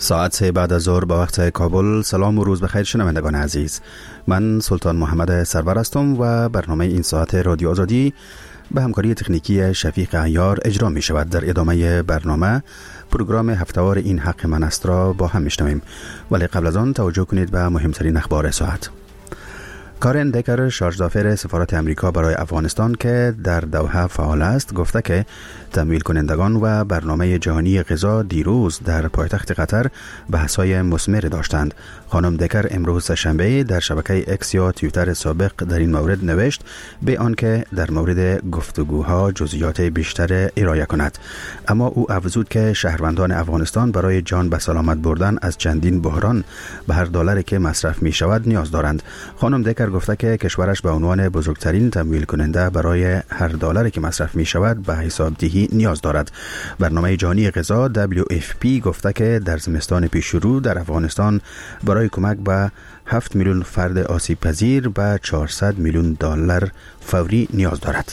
ساعت 3 بعد از ظهر به وقت کابل. سلام و روز بخیر شنوندگان عزیز. من سلطان محمد سرور هستم و برنامه این ساعت رادیو آزادی به همکاری تکنیکی شفیق عیار اجرا می شود. در ادامه برنامه پروگرام هفته‌وار این حق من است را با هم میشنویم، ولی قبل از آن توجه کنید به مهمترین اخبار ساعت. کارن دکر، شارژدافر سفارت امریکا برای افغانستان که در دوحه فعال است، گفته که تمویل کنندگان و برنامه جهانی غذا دیروز در پایتخت قطر بحث‌های مثمر داشتند. خانم دکر امروز شنبه در شبکه اکس یا توییتر سابق در این مورد نوشت به آنکه در مورد گفتگوها جزئیات بیشتر ارائه کند، اما او افزود که شهروندان افغانستان برای جان به سلامت بردن از چندین بحران به هر دلاری که مصرف می شود نیاز دارند. خانم دکر گفته که کشورش به عنوان بزرگترین تمویل کننده برای هر دلاری که مصرف می شود به حسابدهی نیاز دارد. برنامه جهانی غذا WFP گفته که در زمستان پیشرو در افغانستان برای کمک به 7 میلیون فرد آسیب پذیر به 400 میلیون دلار فوری نیاز دارد.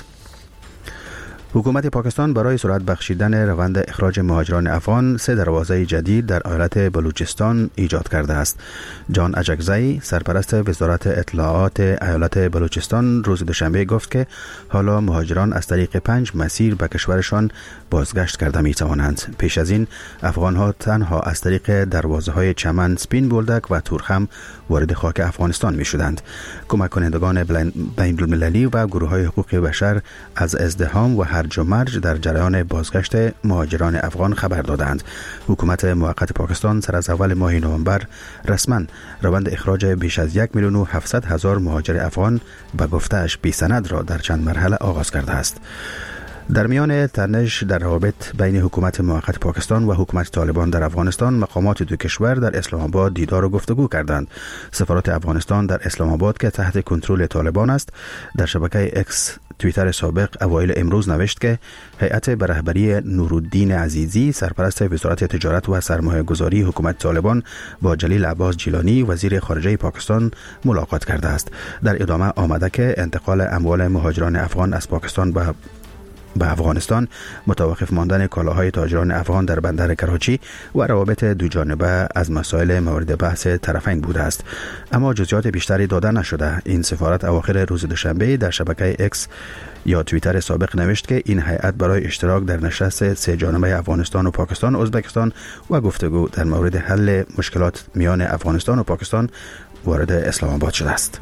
حکومت پاکستان برای سرعت بخشیدن روند اخراج مهاجران افغان 3 دروازه جدید در ایالت بلوچستان ایجاد کرده است. جان اجکزی، سرپرست وزارت اطلاعات ایالت بلوچستان، روز دوشنبه گفت که حالا مهاجران از طریق 5 مسیر به کشورشان بازگشت کرده می توانند. پیش از این افغانها تنها از طریق دروازه‌های چمن، سپین بولدک و تورخم وارد خاک افغانستان می شدند. کمک کنندگان بین المللی و گروه‌های حقوق بشر از ازدحام و هرج و مرج در جریان بازگشت مهاجران افغان خبر دادند. حکومت موقت پاکستان سر از اول ماه نوامبر رسما روند اخراج بیش از 1,700,000 مهاجر افغان به گفته‌اش بی سند را در چند مرحله آغاز کرده است. در میان تنش در روابط بین حکومت موقت پاکستان و حکومت طالبان در افغانستان، مقامات دو کشور در اسلام آباد دیدار و گفتگو کردند. سفارت افغانستان در اسلام آباد که تحت کنترل طالبان است، در شبکه اکس توییتر سابق اوایل امروز نوشت که هیئت به رهبری نورالدین عزیزی، سرپرست وزارت تجارت و سرمایه‌گذاری حکومت طالبان، با جلیل عباس جیلانی، وزیر خارجه پاکستان، ملاقات کرده است. در ادامه آمده که انتقال اموال مهاجران افغان از پاکستان به افغانستان، متوقف ماندن کالاهای تاجران افغان در بندر کراچی و روابط دو جانبه از مسائل مورد بحث طرفین بوده است، اما جزئیات بیشتری داده نشده. این سفارت اواخر روز دوشنبه در شبکه اکس یا توییتر سابق نوشت که این هیئت برای اشتراک در نشست 3 جانبه افغانستان و پاکستان، ازبکستان و گفتگو در مورد حل مشکلات میان افغانستان و پاکستان وارد اسلام آباد شده است.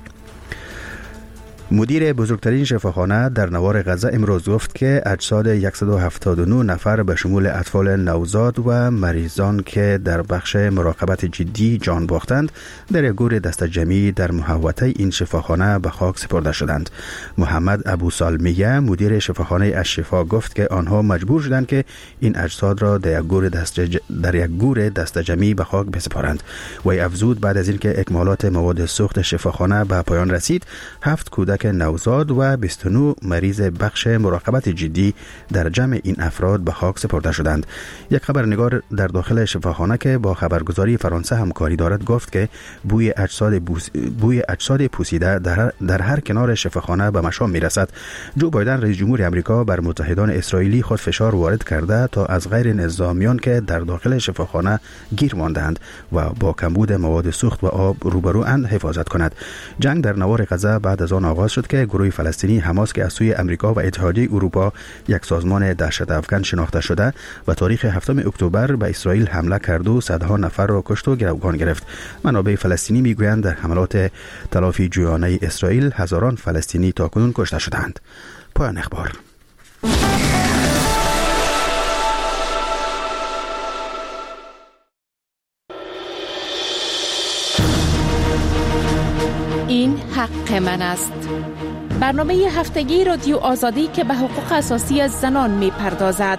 مدیر بزرگترین شفاخانه در نوار غزه امروز گفت که اجساد 179 نفر به شمول اطفال نوزاد و مریضان که در بخش مراقبت جدی جان باختند در یک گور دست جمعی در محوطه این شفاخانه به خاک سپرده شدند. محمد ابو سالمیه، مدیر شفاخانه الشفا، گفت که آنها مجبور شدند که این اجساد را در یک گور دست جمعی به خاک بسپارند. و افزود بعد از اینکه اکمالات مواد سوخت شفاخانه به پایان رسید، 7 کودک نوزاد و 29 مریض بخش مراقبت جدی در جمع این افراد به خاک سپرده شدند. یک خبرنگار در داخل شفاخانه که با خبرگزاری فرانسه همکاری دارد گفت که بوی اجساد پوسیده در هر کنار شفاخانه به مشام میرسد. جو بایدن، رئیس جمهور آمریکا، بر متحدان اسرائیلی خود فشار وارد کرده تا از غیر نظامیان که در داخل شفاخانه گیر ماندند و با کمبود مواد سوخت و آب روبروند حفاظت کند. جنگ در نوار غزه بعد از آن آغاز شد که گروه فلسطینی حماس که از سوی امریکا و اتحادیه اروپا یک سازمان دهشت افکن شناخته شده و تاریخ 7 اکتبر به اسرائیل حمله کرد و صدها نفر را کشت و گروگان گرفت. منابع فلسطینی میگویند در حملات تلافی جویانه اسرائیل هزاران فلسطینی تاکنون کشته شدند. پایان اخبار. این حق من است. برنامه هفتگی رادیو آزادی که به حقوق اساسی زنان می پردازد.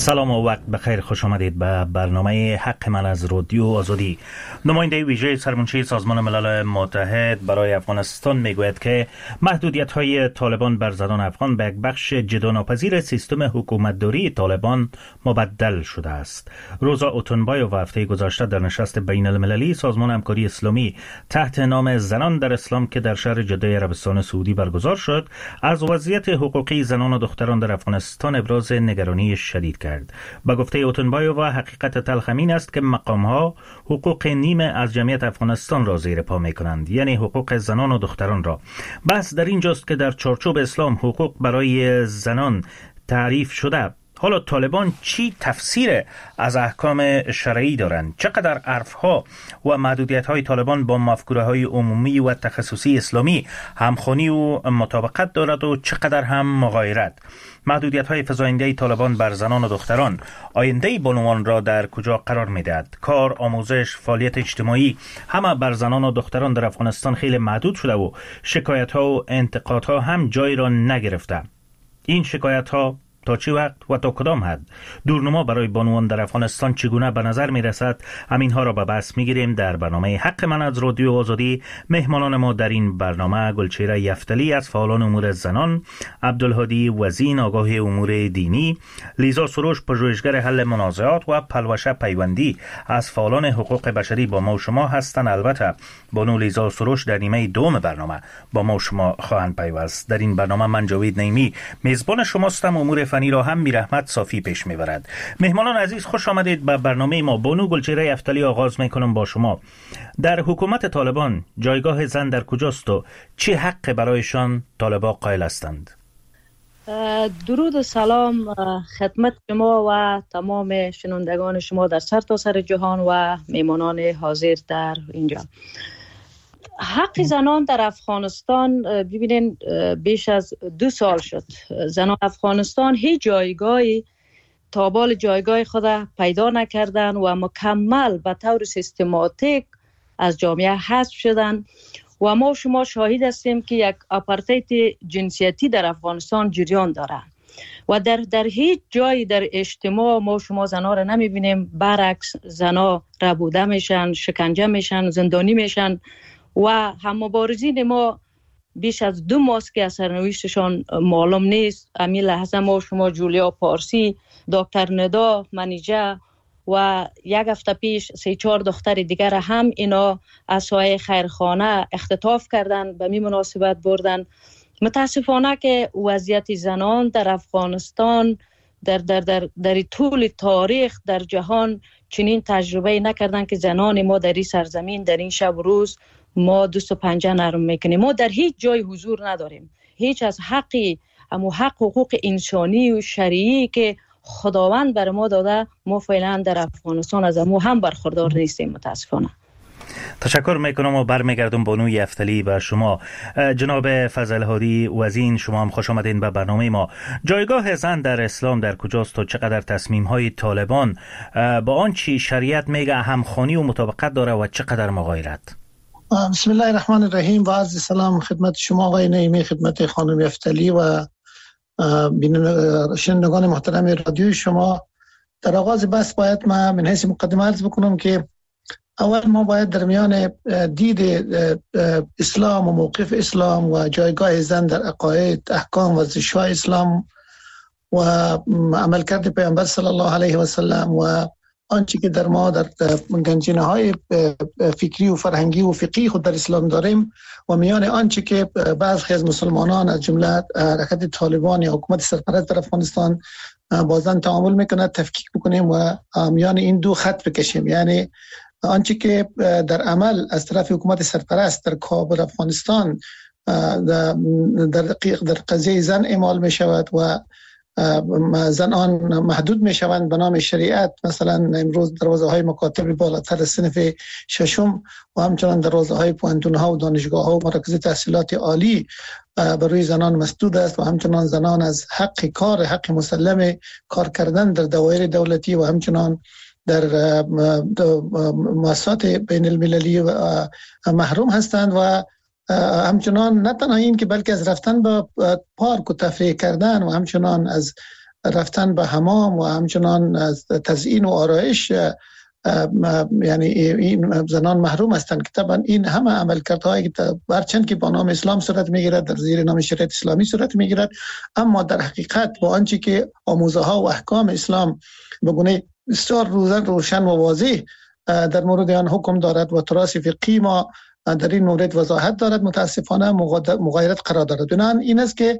سلام و وقت بخیر، خوش آمدید به برنامه حق من از رادیو آزادی. نماینده ویژه سرمنشی سازمان ملل متحد برای افغانستان میگوید که محدودیت‌های طالبان بر زنان افغان به یک بخش جداناپذیر سیستم حکومتداری طالبان مبدل شده است. روزا اوتونبایوف هفته گذشته در نشست بین المللی سازمان همکاری اسلامی تحت نام زنان در اسلام که در شهر جده عربستان سعودی برگزار شد، از وضعیت حقوقی زنان و دختران در افغانستان ابراز نگرانی شدید کرد. با گفته اوتونبایوف حقیقت تلخ این است که مقام‌ها حقوق نیمه از جمعیت افغانستان را زیر پا می‌کنند، یعنی حقوق زنان و دختران را. بحث در اینجاست که در چارچوب اسلام حقوق برای زنان تعریف شده. حالا طالبان چی تفسیر از احکام شرعی دارند؟ چقدر عرفها و محدودیت‌های طالبان با مفکوره‌های عمومی و تخصصی اسلامی همخوانی و مطابقت دارد و چقدر هم مغایرت؟ محدودیت‌های فزاینده طالبان بر زنان و دختران آینده بانوان را در کجا قرار می‌دهد؟ کار، آموزش، فعالیت اجتماعی همه بر زنان و دختران در افغانستان خیلی محدود شده و شکایت‌ها و انتقادها هم جای را نگرفته. این شکایت‌ها تا چه وقت و تا کدام حد دورنما برای بانوان در افغانستان چگونه به نظر می رسد؟ همین ها را به بحث می گیریم در برنامه حق من از رادیو آزادی. مهمانان ما در این برنامه گلچهره یفتلی از فعالان امور زنان، عبدالهادی وزین آگاه امور دینی، لیزا سروش پژوهشگر حل منازعات و پلوشه پیوندی از فعالان حقوق بشری با ما و شما هستند. البته بانو لیزا سروش در نیمه دوم برنامه با ما و شما خواهند پیوست. در این برنامه من جاوید نعیمی میزبان شماستم. امور فنی را هم میرحمت صافی پیش میبرد. مهمانان عزیز خوش آمدید به برنامه ما. بانو گلچهره یفتلی آغاز میکنم با شما. در حکومت طالبان جایگاه زن در کجاست و چه حق برایشان طالبان قائل هستند؟ درود و سلام خدمت شما و تمام شنوندگان شما در سرتاسر جهان و مهمانان حاضر در اینجا. حق زنان در افغانستان ببینین بیش از 2 سال شد زنان افغانستان هیچ جایگاهی تابال جایگاه خود پیدا نکردن و مکمل به طور سیستماتیک از جامعه حذف شدن و ما شما شاهد هستیم که یک آپارتاید جنسیتی در افغانستان جریان داره و در هیچ جایی در اجتماع ما شما زنها را نمیبینیم، برعکس زنها ربوده میشن، شکنجه میشن، زندانی میشن و هم مبارزین ما بیش از 2 ماه که سرنوشتشان معلوم نیست. امی لحظه ما شما جولیا پارسی، دکتر ندا منیجه و یک هفته پیش 3-4 دختر دیگر هم اینا از سایه خیرخانه اختطاف کردن، به می مناسبت بردن. متاسفانه که وضعیت زنان در افغانستان در طول تاریخ در جهان چنین تجربه نکردن که زنان ما در این سرزمین در این شب روز ما دست و پنجه نرم میکنیم. ما در هیچ جای حضور نداریم. هیچ از حقی حقوق انسانی و شرعی که خداوند بر ما داده ما فعلا در افغانستان از امو هم برخوردار نیستیم متاسفانه. تشکر میکنم و برمیگردم بانو یفتلی به شما. جناب فضل هادی وزین، شما هم خوش آمدین به برنامه ما. جایگاه زن در اسلام در کجاست و چقدر تصمیم های طالبان با آنچه شریعت میگه همخوانی و مطابقت داره و چقدر مغایرت؟ بسم الله الرحمن الرحیم و عرض سلام خدمت شما آقای نعیمی، خدمت خانم یفتلی و شنوندگان محترم رادیو شما. در آغاز بحث باید من من حیث مقدمه عرض بکنم که اول ما باید در میان دید اسلام و موقف اسلام و جایگاه زن در عقاید، احکام و زشای اسلام و عملکرد پیامبر صلی الله علیه و سلم و آنچه که در ما در گنجینه های فکری و فرهنگی و فقهی خود در اسلام داریم و میان آنچه که بعضی از مسلمانان از جمله حرکت طالبان یا حکومت سرپرست در افغانستان با زن تعامل میکنه تفکیک بکنیم و میان این دو خط بکشیم. یعنی آنچه که در عمل از طرف حکومت سرپرست در کابل افغانستان در قضیه زن اعمال می شود و زنان محدود می شوند به نام شریعت. مثلا امروز دروازه های مکاتب بالاتر صنف ششم و همچنان دروازه های پوانتون ها و دانشگاه ها و مراکز تحصیلات عالی برای زنان مسدود است و همچنان زنان از حق مسلم کار کردن در دوائر دولتی و همچنان در مؤسسات بین المللی محروم هستند و همچنان نه تنها این که بلکه از رفتن به پارک و تفریح کردن و همچنان از رفتن به حمام و همچنان از تزیین و آرایش یعنی این زنان محروم هستند که طبعا این همه عملکردهایی که برچند که با نام اسلام صورت میگیرد در زیر نام شریعت اسلامی صورت میگیرد، اما در حقیقت با آنچه که آموزه ها و احکام اسلام به گونه بسیار روشن و واضح در مورد آن حکم دارد و تراث فقهی ما در این مورد وضاحت دارد، متاسفانه مغایرت قرار دارد. بنابراین این است که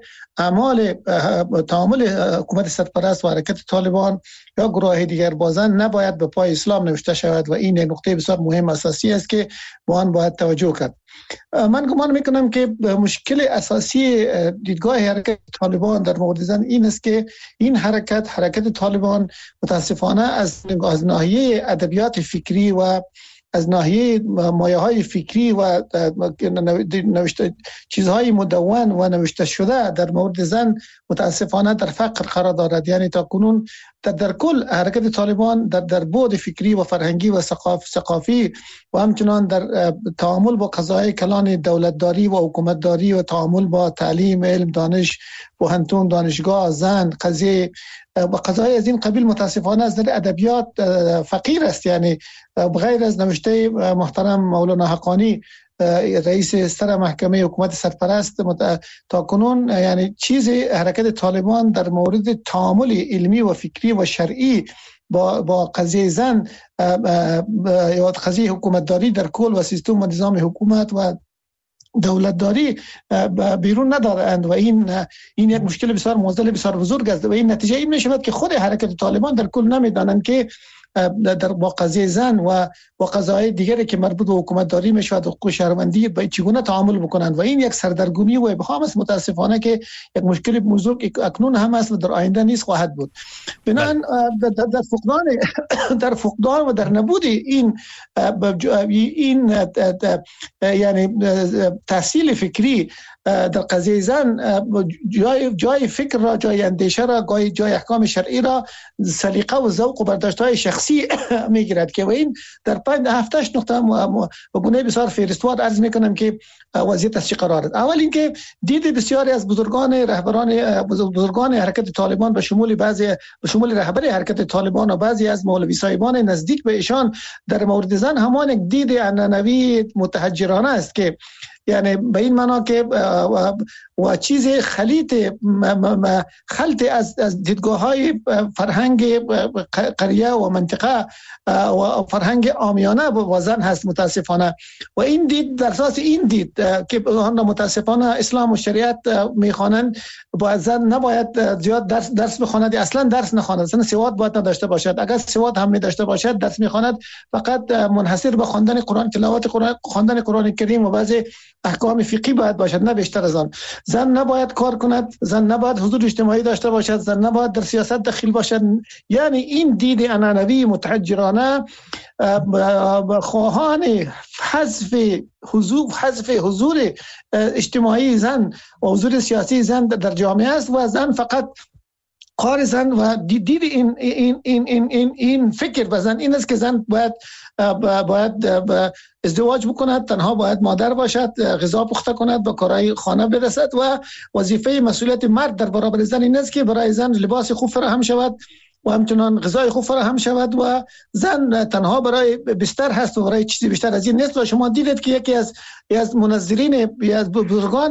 تعامل حکومت سرپرست و حرکت طالبان یا گروه دیگر بازن نباید به پای اسلام نوشته شود و این یک نقطه بسیار مهم اساسی است که با آن باید توجه کرد. من گمان میکنم که مشکل اساسی دیدگاه حرکت طالبان در مورد زن این است که این حرکت طالبان متاسفانه از ناحیه ادبیات فکری و از ناحیه مایه‌های فکری و نوشته چیزهای مدون و نوشته شده در مورد زن متاسفانه در فقر قرار دارد. یعنی تا کنون در کل حرکت طالبان در بعد فکری و فرهنگی و ثقافی و همچنان در تعامل با قضایای کلان دولتداری و حکومتداری و تعامل با تعلیم، علم، دانش، پوهنتون، دانشگاه، زن، قضیه و قضایای از این قبیل متاسفانه از در ادبیات فقیر است. یعنی بغیر از نوشته محترم مولانا حقانی رئیس سر محکمه حکومت سرپرست تا کنون یعنی چیز حرکت طالبان در مورد تعامل علمی و فکری و شرعی با قضیه زن یا قضیه حکومتداری در کل و سیستم و نظام حکومت و دولتداری بیرون ندارند و این یک مشکل بسیار معضل بسیار بزرگ است و این نتیجه این میشود که خود حرکت طالبان در کل نمیدانند که در با قضیه زن و با قضایای دیگری که مربوط به حکومت داری میشود و حقوق شهروندی باید چگونه تعامل بکنند و این یک سردرگمی و ابهام است متاسفانه که یک مشکل بزرگ اکنون هم است و در آینده نیز خواهد بود. بنابراین در فقدان و در نبود این یعنی تحصیل فکری در قضیه زن جای فکر را، جای اندیشه را، جای احکام شرعی را سلیقه و ذوق و برداشت‌های شخصی میگیرد که و این در 7-8 نقطه به گونه بسیار فهرستوار عرض میکنم که وضعیت از چه قرار است. اول اینکه دید بسیاری از بزرگان حرکت طالبان به شمول رهبر حرکت طالبان و بعضی از مولوی صاحبان نزدیک به ایشان در مورد زن همان یک دید عنعنوی متحجرانه است که یعنی به این معنا که و چیز خلط از دیدگاه‌های فرهنگ قریه و منطقه و فرهنگ عامیانه و زن هست متاسفانه و این دید در اساس این دید که آن متاسفانه اسلام و شریعت میخوانند باید زن نباید زیاد درس بخواند، اصلا درس نخواند، اصلا سواد باید نداشته باشد، اگر سواد هم داشته باشد درس میخواند فقط منحصر به خواندن قرآن، تلاوت قرآن، خواندن قرآن کریم و بعضی احکام فقهی باید باشد، نه بیشتر از آن. زن نباید کار کند، زن نباید حضور اجتماعی داشته باشد، زن نباید در سیاست دخیل باشد. یعنی این دید عنعنوی متحجرانه خواهان حذف حضور اجتماعی زن و حضور سیاسی زن در جامعه است و زن فقط کار زن و دید این فکر به زن این است که زن باید ازدواج بکند، تنها باید مادر باشد، غذا پخته کند، به کارهای خانه برسد و وظیفه مسئولیت مرد در برابر زن این است که برای زن لباس خوب فراهم شود و همچنان غذای خوب فراهم شود و زن تنها برای بستر هست و برای چیزی بیشتر از این نیست. و شما دیدید که یکی از منظرین از بزرگان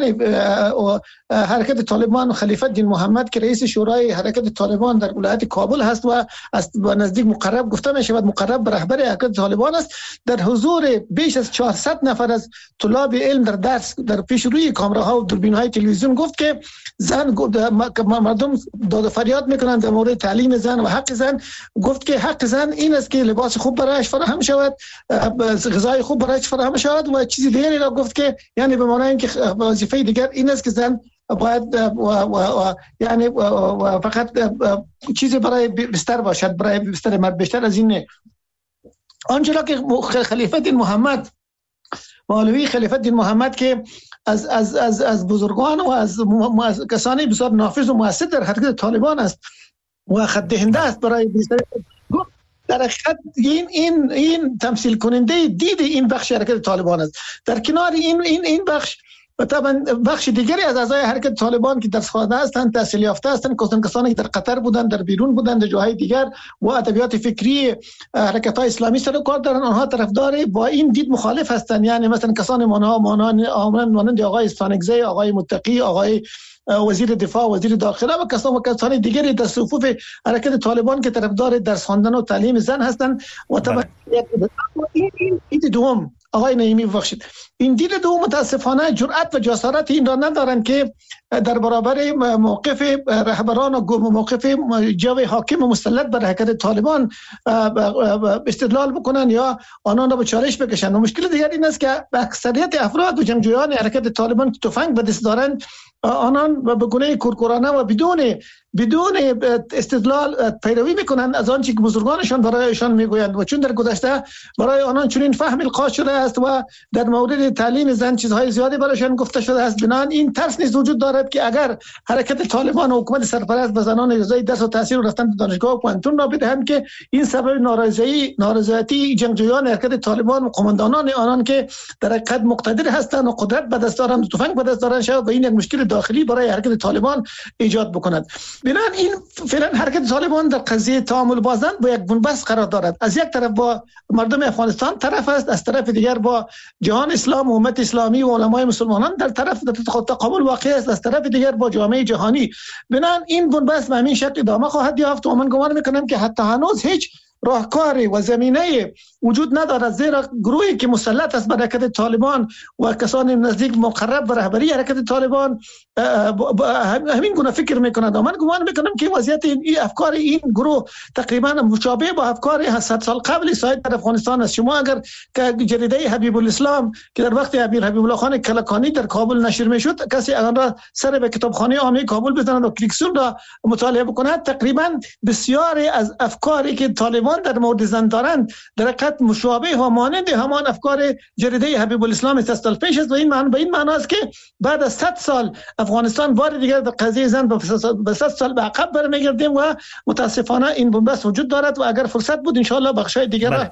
حرکت طالبان خلیفه الدین محمد که رئیس شورای حرکت طالبان در ولایت کابل هست و از نزدیک مقرب گفته می شود مقرب به رهبر حرکت طالبان است، در حضور بیش از 400 نفر از طلاب علم در درس در پیش روی کامراها و دوربین‌های تلویزیون گفت که زن مردم داد و فریاد میکنند در مورد تعلیم زن و حق زن، گفت که حق زن این است که لباس خوب برایش فراهم شود، غذای خوب برایش فراهم شود و چیزی دیگری را گفت که یعنی به معنای اینکه وظیفه دیگر این است که زن باید یعنی فقط چیزی برای بستر باشد، برای بستر مرد، بیشتر از این نه. آنچه که خلیفه الدین محمد مولوی خلیفه الدین محمد که از بزرگان و از کسانی بسیار نافذ و مؤثر در حرکت طالبان است و خط دهنده است برای بستر، در حقیقت این تمثیل کننده دید این بخش حرکت طالبان است. در کنار این بخش و طبعا بخش دیگری از اعضای حرکت طالبان که درس خوانده هستند، تحصیل یافته هستند، کسانی که در قطر بودند، در بیرون بودند، در جاهای دیگر و ادبیات فکری حرکت‌های اسلامی سر کار دارند، آنها طرفدار با این دید مخالف هستند. یعنی مثلا کسان مانند آقای استانگزی، آقای متقی، آقای وزیر دفاع، وزیر داخله و کسان دیگری در صفوف حرکت طالبان که طرفدار درس خواندن و تعلیم زن هستند. و طبعا این دوم آقای نعیمی ببخشید، این دید دوم متاسفانه جرأت و جسارت این را ندارند که در برابر موقف رهبران و موقف جو حاکم و مسلط بر حرکت طالبان استدلال بکنن یا آنان را به چالش بکشند. و مشکل دیگر این است که اکثریت افراد و جنگجویان حرکت طالبان که تفنگ به دست دارند، آنان به گونه کورکورانه و بدون استدلال پیروی میکنند از آنچه که بزرگانشان برایشان میگویند. و چون در گذشته برای آنان چنین فهم القا شده است و در مورد تعلیم زن چیزهای زیادی برایشان گفته شده است، بنابراین این ترس نیز وجود دارد که اگر حرکت طالبان و حکومت سرپرست به زنان اجازه درس و تحصیل و رفتن به دانشگاه و پانتون را بدهند که این سبب نارضایتی جنگجویان حرکت طالبان و قماندانان آنان که در حقیقت مقتدر هستند و قدرت به دست دارند و تفنگ به دست دارند شود و این یک مشکل داخلی برای حرکت طالبان ایجاد بکند. بنابراین این فعلا حرکت طالبان در قضیه تعامل بازند با یک بنبست قرار دارد. از یک طرف با مردم افغانستان طرف است، از طرف دیگر با جهان اسلام و امت اسلامی و علمای مسلمانان در طرف تقابل واقع است، از طرف دیگر با جامعه جهانی. بنابراین این بنبست به همین شکل ادامه خواهد یافت و من گمان میکنم که حتی هنوز هیچ راهکاری و زمینه وجود ندارد، زیرا گروهی که مسلط است بر حرکت طالبان و کسان نزدیک مقرب به رهبری حرکت طالبان همین گونه فکر میکنند. من گمان میکنم که وضعیت این افکار این گروه تقریبا مشابه با افکار 100 سال قبل سایر در افغانستان است. شما اگر که جریده حبیب الاسلام که در وقت امیر حبیب الله خان کلکانی در کابل نشر میشد، کسی آن را سر به کتابخانه عامه کابل بزند و کلیکسون را مطالعه بکند، تقریبا بسیاری از افکاری که طالبان در مورد زن دارند در حقیقت مشابه و مانند همان افکار جریده حبیب الاسلام 100 سال پیش است. و این به این معنی است که بعد از 100 سال افغانستان بار دیگر در قضیه زن به 100 سال به عقب برمیگردیم و متاسفانه این بنبست وجود دارد و اگر فرصت بود ان شاء الله بخشای دیگر را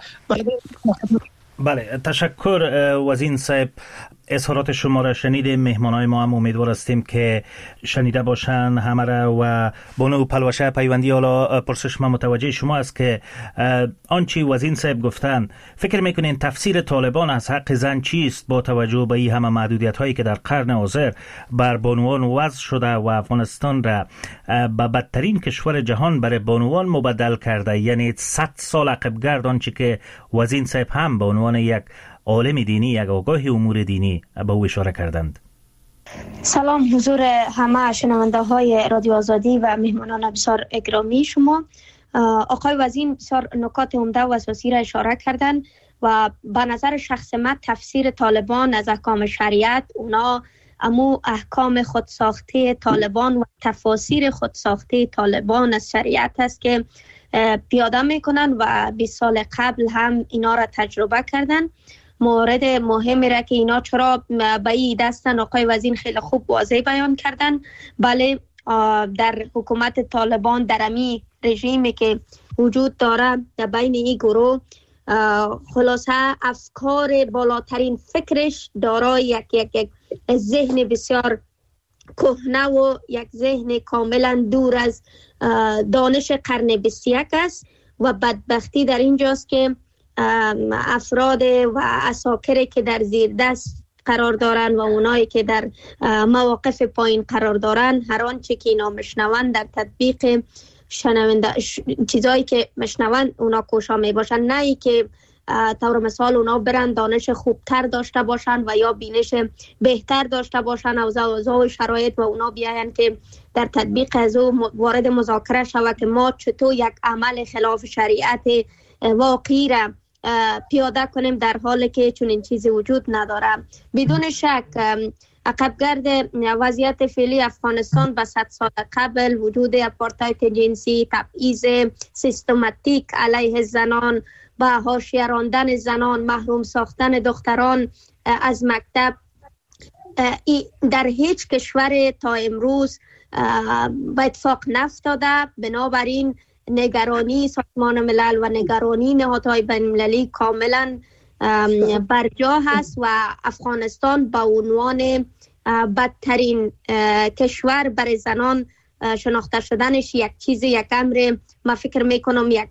بله تشکر وزین صاحب. اظهارات شما را شنیدیم، مهمانای ما هم امیدوار هستیم که شنیده باشن همه را. و بانو پلوشه پیوندی، حالا پرسش ما متوجه شما است که آنچه وزین صاحب گفتن، فکر میکنین تفسیر طالبان از حق زن چیست با توجه به این همه محدودیت هایی که در قرن حاضر بر بانوان وضع شده و افغانستان را به بدترین کشور جهان برای بانوان مبدل کرده، یعنی 100 سال عقب گرد، آنچه که وزین صاحب هم به عنوان یک عالم دینی، یک آگاه امور دینی به او اشاره کردند. سلام حضور همه شنونده های رادیو آزادی و مهمانان بسیار گرامی شما. آقای وزیر بسیار نکات عمده و اساسی را اشاره کردند و به نظر شخص من تفسیر طالبان از احکام شریعت، اونا امو احکام خودساخته طالبان و تفاسیر خودساخته طالبان از شریعت است که پیاده میکنن و 20 سال قبل هم اینا را تجربه کردن. مورد مهمی را که اینا چرا به این دستن آقای وزیر خیلی خوب واضح بیان کردن. بله، در حکومت طالبان، در امی رژیمی که وجود داره در بین این گروه، خلاصه افکار بالاترین فکرش دارای یک ذهن بسیار کهنه و یک ذهن کاملا دور از دانش قرن 21 است و بدبختی در اینجاست که افراد و اساکری که در زیر دست قرار دارن و اونایی که در مواقف پایین قرار دارن، هر آنچه که اینا مشنون در تطبیق چیزایی که مشنون اونا کوشا می باشن، نه ای که طور مثال اونا برن دانش خوبتر داشته باشن و یا بینش بهتر داشته باشن او اوضاع شرایط و اونا بیاین که در تطبیق از او وارد مذاکره شود که ما چطور یک عمل خلاف شریعت واقعی را پیاده کنیم در حالی که چون این چیزی وجود نداره. بدون شک عقبگرد وضعیت فعلی افغانستان به 100 سال قبل وجود اپارتاید جنسی، تبعیض سیستماتیک علیه زنان، به حاشیه راندن زنان، محروم ساختن دختران از مکتب در هیچ کشور تا امروز به اتفاق نفتاده. بنابراین نگرانی سازمان ملل و نگرانی نهادهای بین المللی کاملا برجا هست و افغانستان به عنوان بدترین کشور برای زنان شناخته شدنش یک چیز، یک امر ما فکر میکنم یک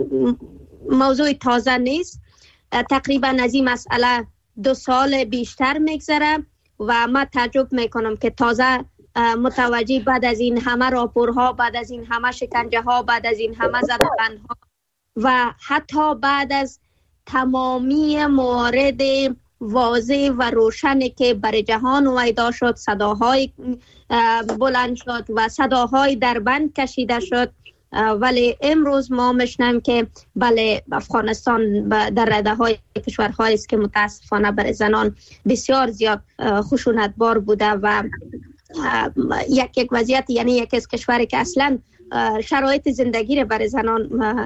موضوع تازه نیست. تقریبا از این مسئله 2 سال بیشتر میگذره و ما تعجب میکنم که تازه متوجه بعد از این همه راپورها، بعد از این همه شکنجه ها، بعد از این همه زدبندها و حتی بعد از تمامی موارد واضح و روشنی که برای جهان ویدا شد، صداهای بلند شد و صداهای در بند کشیده شد، ولی امروز ما میشنیم که بله افغانستان در رده های کشورهایی است که متاسفانه برای زنان بسیار زیاد خشونتبار بوده و یک وضعیت، یعنی یک از کشوری که اصلا شرایط زندگی را برای زنان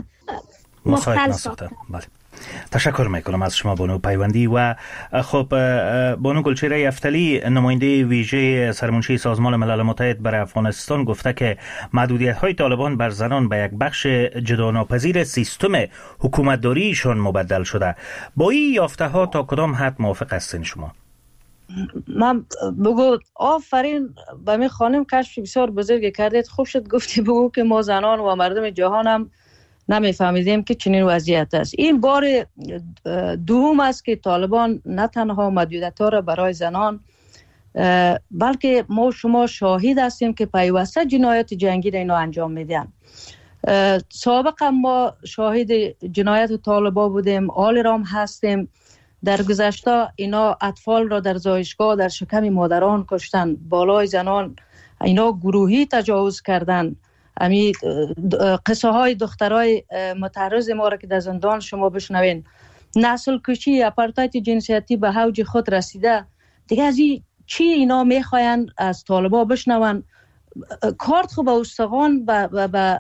مختل ساخته. بله. تشکر میکنم از شما بانو پیوندی. و خب بانو گلچهره یفتلی، نماینده ویژه سرمنشی سازمان ملل متحد برای افغانستان، گفته که محدودیت های طالبان بر زنان به یک بخش جداناپذیر سیستم حکومتداریشان مبدل شده. با این یافته ها تا کدام حد موافق هستین شما؟ من بگو آفرین به می خانم، کشف بسیار بزرگی کردید. خوب شد گفتی بگو که ما زنان و مردم جهان هم نمیفهمیدیم که چنین وضعیت است. این بار دوم است که طالبان نه تنها محدودیت‌ها را برای زنان، بلکه ما شما شاهد هستیم که پیوسته جنایت جنگی را اینا انجام میدن. سابقا ما شاهد جنایت طالبان بودیم، حال رام هستیم. در گذشته اینا اطفال را در زایشگاه در شکم مادران کشتن، بالای زنان اینا گروهی تجاوز کردن. امی قصه های دخترای متعرض ما را که در زندان شما بشنوین. نسل کشی، اپارتاید جنسیتی به اوج خود رسیده. دیگه از چی اینا میخواین از طالبا بشنون؟ کارت خو به استخوان به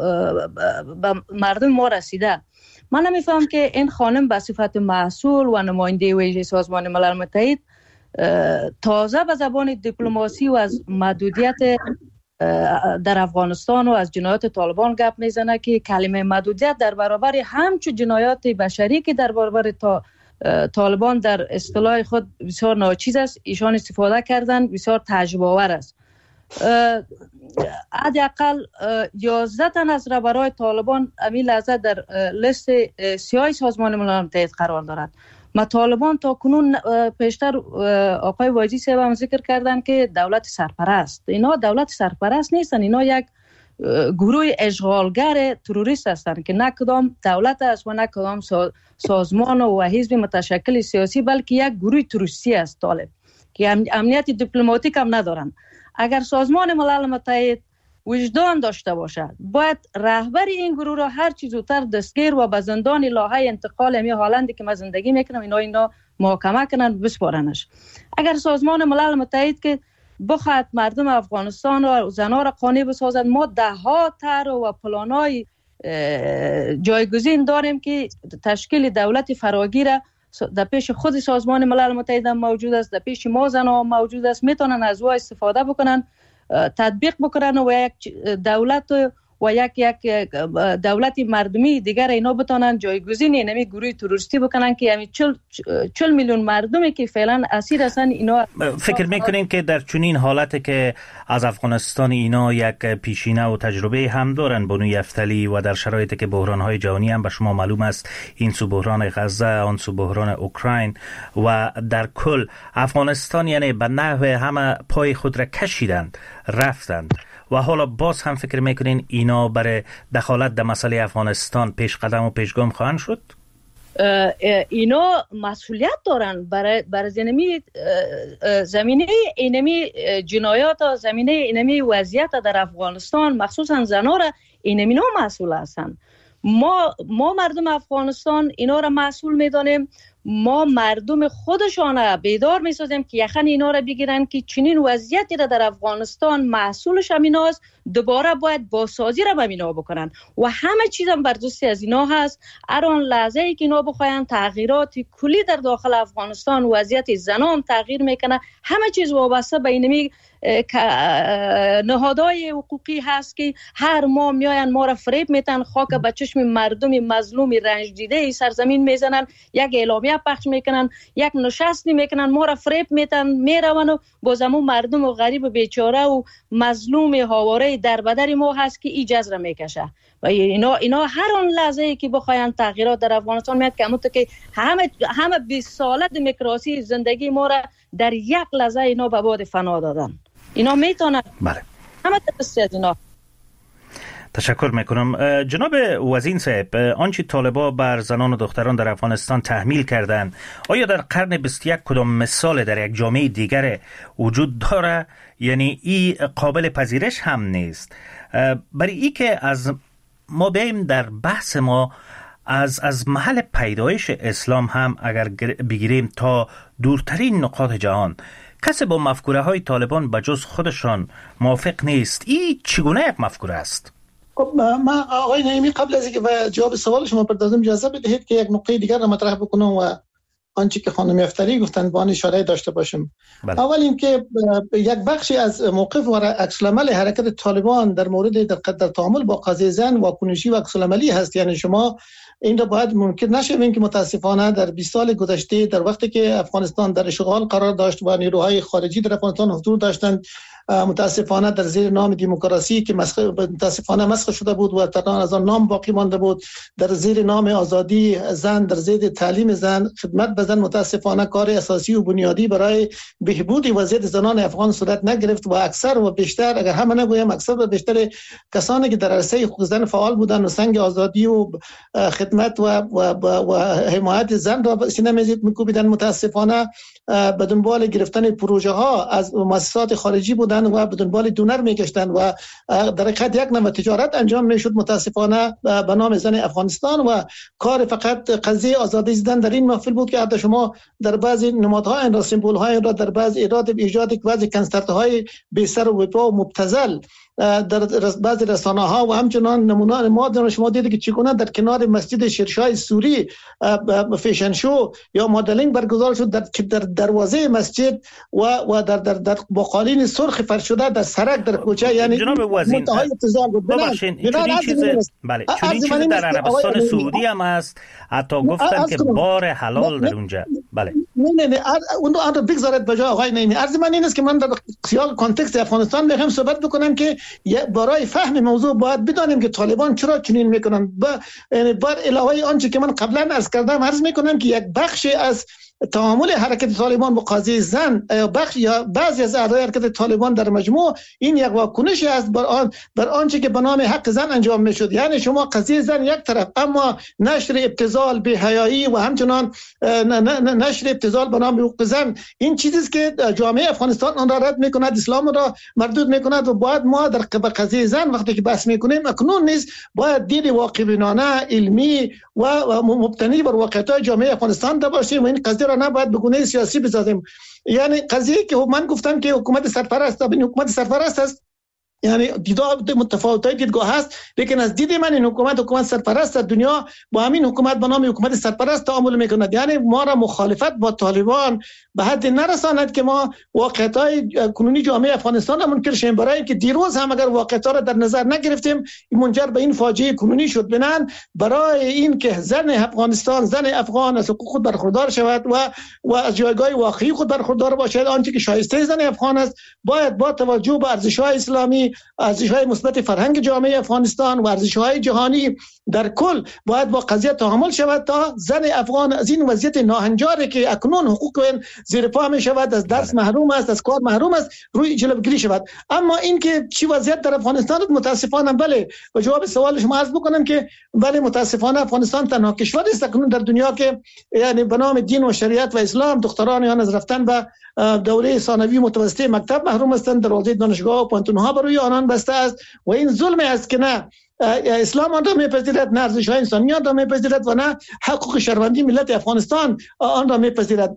مردم ما رسیده. من نمیفهم که این خانم به صفت مسئول و نماینده ویژه سازمان ملل متحد تازه به زبان دیپلماسی و از محدودیت در افغانستان و از جنایات طالبان گپ میزنه که کلمه محدودیت در برابر همچون جنایات بشری که در برابر طالبان در اصطلاح خود بسیار ناچیز است، ایشان استفاده کردن، بسیار تعجب آور است. حداقل 11 تن از رهبران طالبان امی لحظه در لیست سیاه سازمان ملل متحد قرار دارد. طالبان تا کنون پیشتر آقای واجی صاحب هم ذکر کردن که دولت سرپرست. اینا دولت سرپرست نیستن، اینا یک گروه اشغالگر تروریست هستند که نه کدام دولت است و نه کدام سازمان و حزب متشکل سیاسی، بلکه یک گروه تروریستی است طالب که امنیت دیپلماتیک هم ندارن. اگر سازمان ملل متحد وجدان داشته باشد، باید رهبر این گروه را هر چیز زودتر دستگیر و به زندان لاهای انتقال امی هالندی که ما زندگی میکنم اینا محاکمه کنن، بسپارنش. اگر سازمان ملل متحد که بخواد مردم افغانستان و زنان را قانع بسازد، ما ده ها طرح و پلانای جایگزین داریم که تشکیل دولت فراگیر در پیش خود سازمان ملل متحد موجود است، در پیش ما زنان موجود است، میتونن از او استفاده بکنن، تطبیق بکنن و یک دولت و یک دولت مردمی دیگر اینا بتونن جایگزین اینمی گروه تروریستی بکنن که همین 40 میلیون مردمی که فعلا اسیر هستن. اینا فکر میکنین که در چنین حالتی که از افغانستان اینا یک پیشینه و تجربه هم دارن بانو یفتلی و در شرایطی که بحران‌های جهانی هم به شما معلوم است، این سو بحران غزه، آن سو بحران اوکراین و در کل افغانستان یعنی به نحو همه پای خود را کشیدند رفتند و حالا باز هم فکر میکنین اینا برای دخالت در مسئله افغانستان پیش قدم و پیشگام خواهند شد؟ اینا مسئولیت دارن برای زمینه اینمی جنایات و زمینه اینمی وضعیت در افغانستان، مخصوصا زنان را اینمی مسئول هستن. ما مردم افغانستان اینا را مسئول میدانیم. ما مردم خودشان بیدار میسازیم که یخن اینا را بگیرن که چنین وضعیتی را در افغانستان محصولش هم ایناست، دوباره باید بازسازی را به اینا بکنن و همه چیز هم بردستی از اینا هست. اران لحظه ای که اینا بخواین تغییرات کلی در داخل افغانستان، وضعیت زنان تغییر میکنه، همه چیز وابسته به اینمی نهادهای حقوقی هست که هر ماه میاین ما را فریب میتن، خاک به چشم مردم مظلوم رنج دیده سرزمین میزنن، یک اعلامیه پخش میکنن، یک نشست میکنن، ما را فریب میتن، میرون و بازمون مردم و غریب و بیچاره و مظلوم حواره در بدر ما هست که ایجاز را میکشه. و اینا هر اون لحظه ای که بخواین تغییرات در افغانستان میاد که همونطور که همه 20 ساله دموکراسی زندگی ما را در یک لحظه اینا به باد فنا دادن. اینا میتونن بله همه ترسی از اینا. تشکر میکنم. جناب وزین صاحب، آنچه طالبان بر زنان و دختران در افغانستان تحمیل کردند آیا در قرن 21 کدام مثال در یک جامعه دیگر وجود داره؟ یعنی این قابل پذیرش هم نیست. برای ای که از ما بیاییم در بحث ما از محل پیدایش اسلام هم اگر بگیریم تا دورترین نقاط جهان، کسی با مفکوره های طالبان بجز خودشان موافق نیست. این چگونه یک مفکوره است؟ ما آقای نعیمی قبل از اینکه جواب سوال شما بپردازم اجازه بدهید که یک نقطه دیگر را مطرح بکنم و آنچه که خانم افتری گفتند با آن اشاره داشته باشم. بله. اول اینکه یک بخشی از موقف و عکس‌العمل حرکت طالبان در مورد در تعامل با قضیه زن واکنشی و عکس‌العملی هست. یعنی شما این را باید ممکن نشه که متاسفانه در 20 سال گذشته در وقتی که افغانستان در اشغال قرار داشت و نیروهای خارجی در افغانستان حضور داشتند، متاسفانه در زیر نام دموکراسی که متاسفانه مسخ شده بود و تنها از آن نام باقی مانده بود، در زیر نام آزادی زن، در زیر تعلیم زن، خدمت به زن، متاسفانه کار اساسی و بنیادی برای بهبود وضعیت زنان افغان صورت نگرفت و اکثر و بیشتر، اگر همه نگویم اکثر و بیشتر کسانی که در عرصه حقوق زن فعال بودند و سنگ آزادی و خدمت و حمایت زن را سینه می‌کوبیدند، متاسفانه به دنبال گرفتن پروژه ها از مؤسسات خارجی بودند و به دنبال دونر میگشتند و در حقیقت یک نوع تجارت انجام میشد متاسفانه به نام زن افغانستان و کار فقط قضیه آزادی زدن در این محفل بود که حتی شما در بعضی نمادها این را، سمبول های را، در بعضی ایجاد بعضی کنسرت های بی سر و پا و مبتذل در بعضی رسانه ها و همچنان نمونه ما شما دیدید که چگونه در کنار مسجد شیرشاه سوری فیشن شو یا مدلینگ برگزار شد در دروازه مسجد و در با قالین سرخ فرش شده در سرک در کوچه. یعنی جناب وزین ببخشید چنین چیزی در عربستان سعودی هم هست، حتی گفتن که بار حلال در اونجا. بله نه اون رو بگذارید بجا آقای نعیمی. عرض من این است که من در خیال کانتکست افغانستان میخوام صحبت بکنم که برای فهم موضوع باید بدانیم که طالبان چرا چنین میکنن. یعنی بر علاوه آنچه که من قبلا عرض کردم، عرض میکنم که یک بخشی از تعامل حرکت طالبان با قضیه زن بخش یا بعضی از اعضای حرکت طالبان در مجموع این یک واکنشی است بر آنچه که به نام حق زن انجام میشد. یعنی شما قضیه زن یک طرف، اما نشر ابتذال، بی‌حیایی و همچنان نشر ابتذال به نام حقوق زن این چیزی است که جامعه افغانستان آن را رد میکند، اسلام را مردود میکند و باید ما در قضیه زن وقتی که بحث میکنیم اکنون نیست باید دید واقع‌بینانه، علمی و مبتنی بر واقعیت جامعه افغانستان داشته باشیم و این قضیه را نباید به گونه سیاسی بسازیم. یعنی قضیه که من گفتم که حکومت سرپرست، این حکومت سرپرست است، یعنی دیدگاه متفاوت‌های دیدگاه هست، لیکن از دید من این حکومت سرپرست دنیا با همین حکومت به نام حکومت سرپرست تعامل میکند. یعنی ما را مخالفت با طالبان به حد نرساند که ما واقعیت‌های کنونی جامعه افغانستان را منکر شیم، برای اینکه دیروز هم اگر واقعیت‌ها را در نظر نگرفتیم منجر به این فاجعه کنونی شد. بنان برای این که زن افغانستان، زن افغان از حقوق خود برخوردار شود و از جایگاه واقعی خود برخوردار باشد، آنچه که شایسته زن افغان است، باید با توجه به ارزش‌های اسلامی، ارزش‌های مثبت فرهنگ جامعه افغانستان و ارزش‌های جهانی در کل باید با قضیه تعامل شود تا زن افغان از این وضعیت ناهنجاری که اکنون حقوق زیر پا می شود، از درس محروم است، از کار محروم است، روی جلوگیری شود. اما این که چی وضعیت در افغانستان متاسفانه بله، و جواب سوال شما عرض بکنم که بله متاسفانه افغانستان تنها کشوری است اکنون در دنیا که یعنی به نام دین و شریعت و اسلام دختران آن از رفتن به دوره ثانوی متوسطه مکتب محروم هستند، دروازه دانشگاه و پانتون‌ها برای آنان بسته است و این ظلم است که نه اسلام آن را میپذیرد، نه ارزش‌های انسانی آن را میپذیرد و نه حقوق شهروندی ملت افغانستان آن را میپذیرد.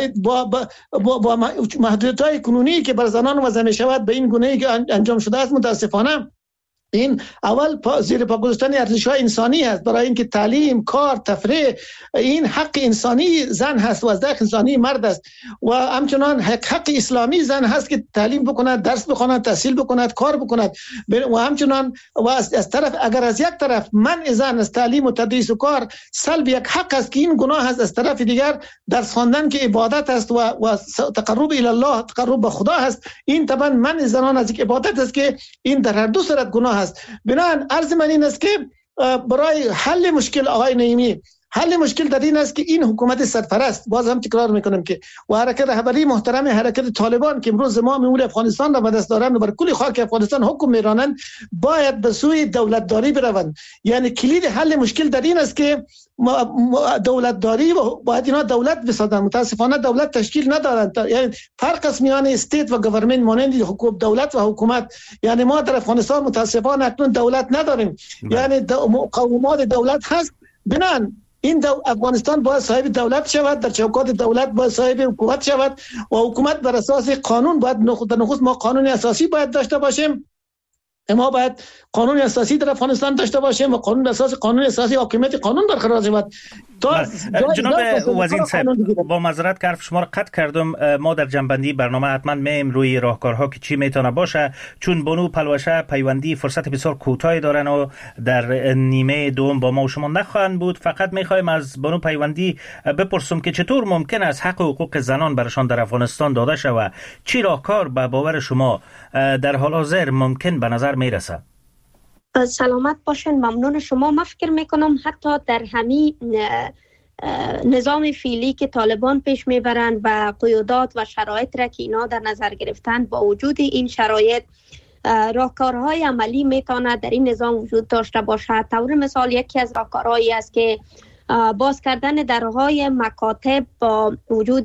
با محدودیت‌های قانونی که بر زنان وضع می‌شود به این گونه‌ای که انجام شده است، متاسفانه این اول زیر پا گذاشتن ارزش‌های انسانی است، برای اینکه تعلیم، کار، تفریح این حق انسانی زن هست و از حق انسانی مرد است و همچنان حق اسلامی زن هست که تعلیم بکند، درس بخواند، تحصیل بکند، کار بکند و همچنان و از طرف اگر از یک طرف منع زن از تعلیم و تدریس و کار سلب یک حق است که این گناه است، از طرف دیگر درس خواندن که عبادت است و تقرب الی الله، تقرب به خدا است، این طبعا منع زنان از یک عبادت است که این در هر دو صورت گناه است. بنابراین عرض من این است که برای حل مشکل آقای نعیمی، حل مشکل در این است که این حکومت سرپرست، باز هم تکرار میکنم که و حرکت رهبری محترم حرکت طالبان که امروز زمام امور افغانستان را به دست دارند و بر کل خاک افغانستان حکم میرانند، باید به سوی دولتداری بروند. یعنی کلید حل مشکل در این است که دولتداری و باید اینا دولت بسازند. متاسفانه دولت تشکیل ندارند، یعنی فرق است میان استیت و گورنمنت، مانند حکومت دولت و حکومت. یعنی ما در افغانستان متاسفانه اکنون دولت نداریم، یعنی مقومات دولت هست. بنان این افغانستان باید صاحب دولت شود، در چوکات دولت باید صاحب حکومت شود و حکومت بر اساس قانون باید در نخست ما قانون اساسی باید داشته باشیم. ما باید قانون اساسی در افغانستان داشته باشیم و قانون اساسی، قانون اساسی حاکمیت قانون برقرار شود. جناب وزیر صاحب، با معذرت که حرف شما را قطع کردم، ما در جنبندی برنامه حتما میم روی راهکارها که چی میتونه باشه، چون بانو پلوشه پیوندی فرصت بسیار کوتاهی دارن و در نیمه دوم با ما و شما نخواهند بود. فقط میخوایم از بانو پیوندی بپرسم که چطور ممکن است حق و حقوق زنان برشان در افغانستان داده شود؟ چی راهکار به باور شما در حال حاضر ممکن به نظر میرسه؟ سلامت باشین، ممنون شما. من فکر میکنم حتی در همین نظام فعلی که طالبان پیش میبرند و قیودات و شرایط را که اینا در نظر گرفتند، با وجود این شرایط راهکارهای عملی میتونه در این نظام وجود داشته باشد. طور مثال یکی از راهکارهایی است که باز کردن درهای مکاتب با وجود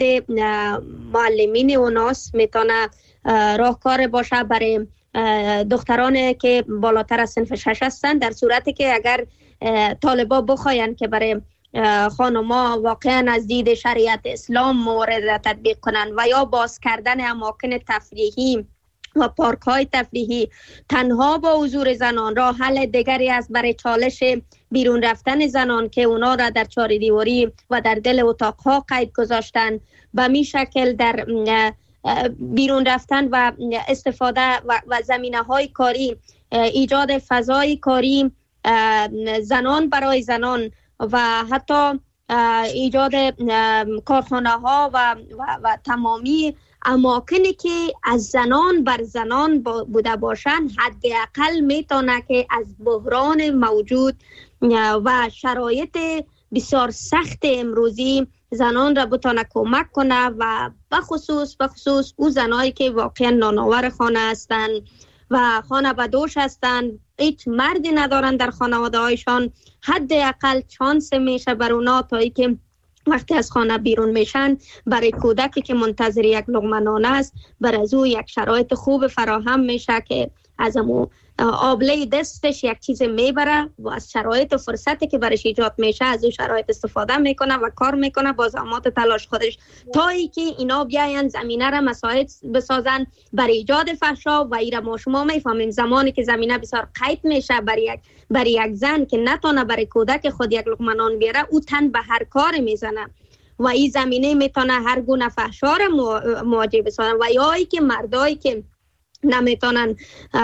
معلمین و ناس میتونه راهکار باشه برای دختران که بالاتر از صنف 6 هستند، در صورتی که اگر طالبا بخواین که برای خانما واقعا از دید شریعت اسلام مورد تطبیق کنند و یا باز کردن اماکن تفریحی و پارک های تفریحی تنها با حضور زنان راه حل دیگری است برای چالش بیرون رفتن زنان که اونا را در چار دیواری و در دل اتاقها قید گذاشتن. به می شکل در بیرون رفتن و استفاده و زمینه های کاری، ایجاد فضای کاری زنان برای زنان و حتی ایجاد کارخانه ها و تمامی اماکنی که از زنان بر زنان بوده باشند، حداقل میتونه که از بحران موجود و شرایط بسیار سخت امروزی زنان را بتونه کمک کنه و بخصوص او زنایی که واقعا نانآور خانه هستند و خانه بدوش هستند، هیچ مردی ندارن در خانواده هایشان، حداقل چانس میشه بر اونا تا که وقتی از خانه بیرون میشن برای کودکی که منتظر یک لقمه نان است بر از او یک شرایط خوب فراهم میشه که از امو آبله دستش یک چیز میبره و از شرایط و فرصتی که برش ایجاد میشه از او شرایط استفاده میکنه و کار میکنه با زحمات تلاش خودش، تا ای که اینا بیاین زمینه را مساعد بسازن برای ایجاد فحشا. و ایره ما شما میفهمیم زمانی که زمینه بسیار قید میشه برای یک زن که نتونه برای کودک خود یک لقمه نان بیاره، او تن به هر کار میزنه و این زمینه میتونه هر گونه فحشا را مواجه بسازن. و یا ای که مردایی که نمیتونن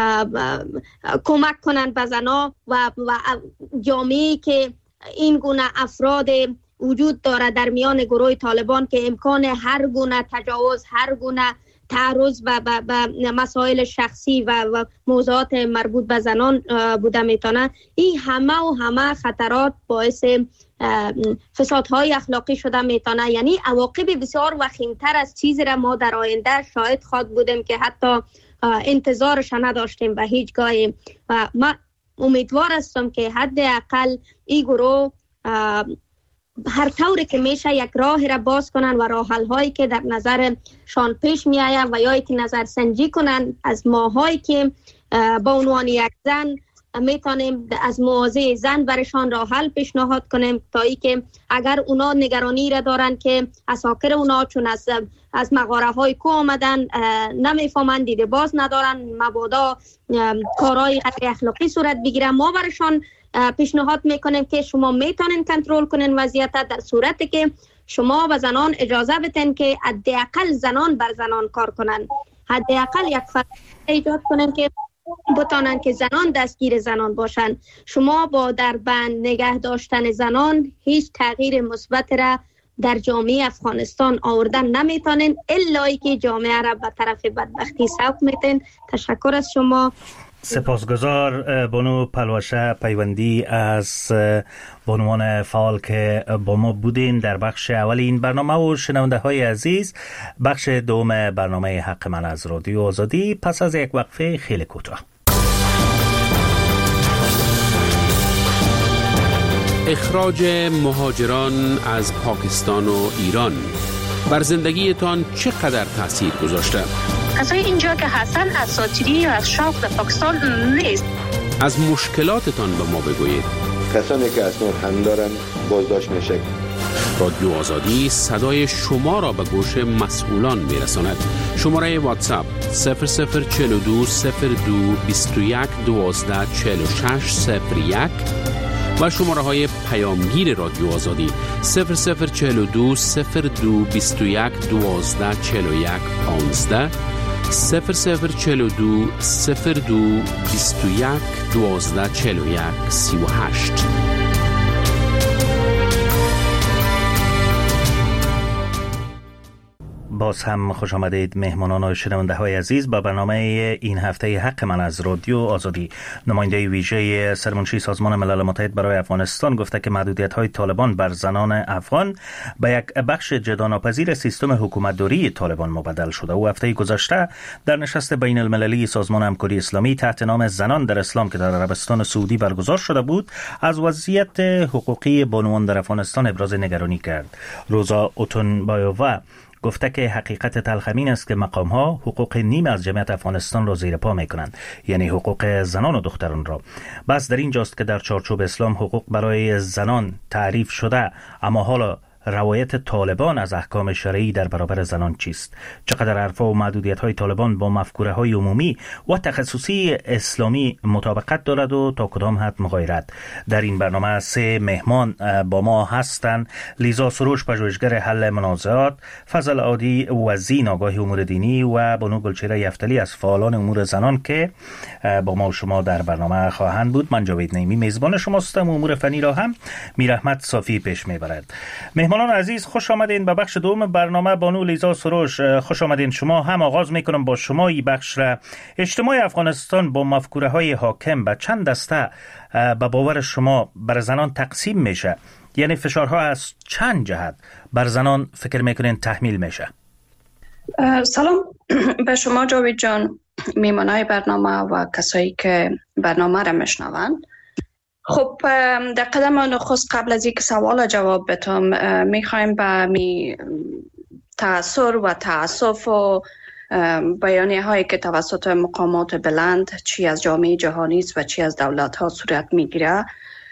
کمک کنن به زنا و جامعه‌ای که این گونه افراد وجود داره در میان گروه طالبان که امکان هر گونه تجاوز، هر گونه تعرض به مسائل شخصی و موضوعات مربوط به زنان بوده میتونه، این همه خطرات باعث فسادهای اخلاقی شده میتونه. یعنی عواقب بسیار وخیمتر از چیزی را ما در آینده شاید خواهد بودیم که حتی انتظارش نداشتیم به هیچ گاهی. و من امیدوار هستم که حداقل این گروه هر طوری که میشه یک راه را باز کنن و راه حل هایی که در نظر شان پیش می آید و یا که نظر سنجی کنن از ماهایی که با عنوان یک زن میتونیم از مواضع زن برشان راه حل پیشنهاد کنیم تا ای که اگر اونا نگرانی را دارن که اساکر اونا چون از مغاره های کو آمدن نمیفهمند، دیده باز ندارن، مبادا کارهای غیر اخلاقی صورت بگیرن، ما برشان پیشنهاد میکنیم که شما میتونین کنترل کنین وضعیت در صورتی که شما و زنان اجازه بدین که حداقل زنان بر زنان کار کنن، حداقل یک فرد ایجاد کنن که بتانن که زنان دستگیر زنان باشن. شما با در بند نگه داشتن زنان هیچ تغییر مثبت را در جامعه افغانستان آوردن نمیتونین الا که جامعه را به طرف بدبختی سوق میتین. تشکر از شما. سپاسگزار بانو پلوشه پیوندی از بانوان فعال که با ما بودین در بخش اول این برنامه و شنونده های عزیز بخش دوم برنامه حق من از رادیو آزادی پس از یک وقفه خیلی کوتاه. اخراج مهاجران از پاکستان و ایران بر زندگیتان چقدر تاثیر گذاشته؟ کسای اینجا که هستن اساطیری یا از شوق در پاکستان نیست. از مشکلاتتان به ما بگویید. کسانی که اسناد هم دارن بازداشت میشه. رادیو آزادی صدای شما را به گوش مسئولان میرساند. شماره واتساپ 0042 02 21 12 46 01 و شماره های پیامگیر رادیو آزادی 0042 02 21 12 41 15 0042 02 21 12 41 38. باز هم خوش آمدید مهمانان و شنونده های عزیز با برنامه این هفته حق من از رادیو آزادی. نماینده ویژه سرمنشی سازمان ملل متحد برای افغانستان گفته که محدودیت های طالبان بر زنان افغان به یک بخش جداناپذیر سیستم حکومتداری طالبان مبدل شده. او هفته گذشته در نشست بین المللی سازمان همکاری اسلامی تحت نام زنان در اسلام که در عربستان سعودی برگزار شده بود از وضعیت حقوقی بانوان در افغانستان ابراز نگرانی کرد. روزا اوتونبایووا گفته که حقیقت تلخ است که مقام‌ها حقوق نیم از جمعیت افغانستان را زیر پا می‌کنند، یعنی حقوق زنان و دختران را. بس در اینجاست که در چارچوب اسلام حقوق برای زنان تعریف شده، اما حالا روایت طالبان از احکام شرعی در برابر زنان چیست؟ چقدر حرفا و محدودیت‌های طالبان با مفکوره‌های عمومی و تخصصی اسلامی مطابقت دارد و تا کدام حد مغایرت؟ در این برنامه سه مهمان با ما هستند: لیزا سروش، پژوهشگر حل منازعات، فضل عادی وزین، آگاه امور دینی، و بانو گلچهره یفتلی از فعالان امور زنان که با ما و شما در برنامه خواهند بود. من جاوید نعیمی میزبان شما هستم و امور فنی را هم میرحمت صافی پیش میبرد. مهمانان عزیز خوش آمدین به بخش دوم برنامه. بانو لیزا سروش خوش آمدین. شما هم آغاز میکنم با شما این بخش را. اجتماع افغانستان با مفکوره های حاکم به چند دسته به باور شما بر زنان تقسیم میشه؟ یعنی فشارها از چند جهت بر زنان فکر میکنین تحمیل میشه؟ سلام به شما جاوید جان، میمانای برنامه و کسایی که برنامه را میشنوند. خب در قدم نخست قبل از اینکه سوال جواب بدم میخوایم به تأثیر و تأسف و بیانیه هایی که توسط مقامات بلند چی از جامعه جهانی است و چی از دولت ها صورت میگیره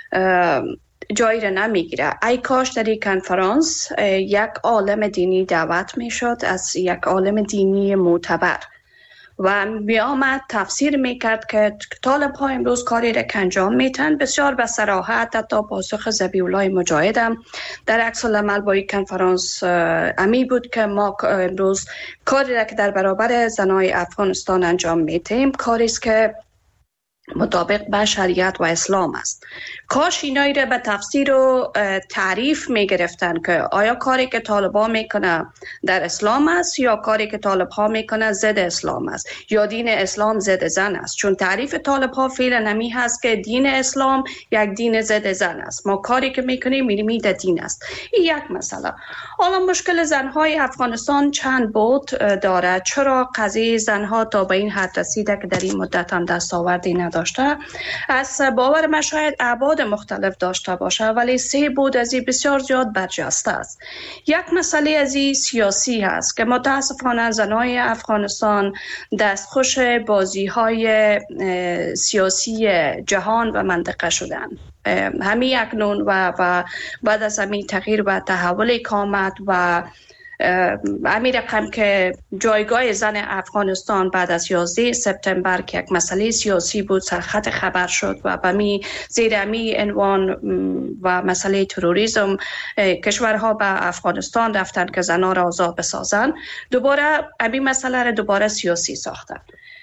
جایی را نمیگیره. ای کاش در این کنفرانس یک عالم دینی دعوت میشد، از یک عالم دینی معتبر، و میامد تفسیر میکرد که طالب ها امروز کاری را که انجام میتن بسیار به صراحت. حتی پاسخ ذبیح الله مجاهد هم در عکس العمل با این کنفرانس امی بود که ما امروز کاری را که در برابر زنای افغانستان انجام میتیم کاری است که مطابق به شریعت و اسلام است. کاش اینایی را به تفسیر و تعریف می گرفتن که آیا کاری که طالبان میکنه در اسلام است یا کاری که طالبها میکنه ضد اسلام است یا دین اسلام ضد زن است. چون تعریف طالبها فعلا نمی هست که دین اسلام یک دین ضد زن است. ما کاری که میکنیم میریم در دین است. این یک مسئله. حالا مشکل زنهای افغانستان چند بود داره. چرا قضیه زنها تا به این حد رسیده که در این مدت هم دستاوردی نداره؟ داشته. از باور من شاید ابعاد مختلف داشته باشه، ولی 3 بود از این بسیار زیاد برجسته است. یک مسئله از این سیاسی هست که متاسفانه زنای افغانستان دستخوش بازی‌های سیاسی جهان و منطقه شدن. همین اکنون و بعد از همین تغییر و تحول که آمد و همین رقم که جایگاه زن افغانستان بعد از 11 سپتامبر که یک مسئله سیاسی بود سرخط خبر شد و به زیر همین عنوان و مسئله تروریسم کشورها به افغانستان رفتن که زنان را آزاد بسازن، دوباره همین مسئله را دوباره سیاسی ساختن.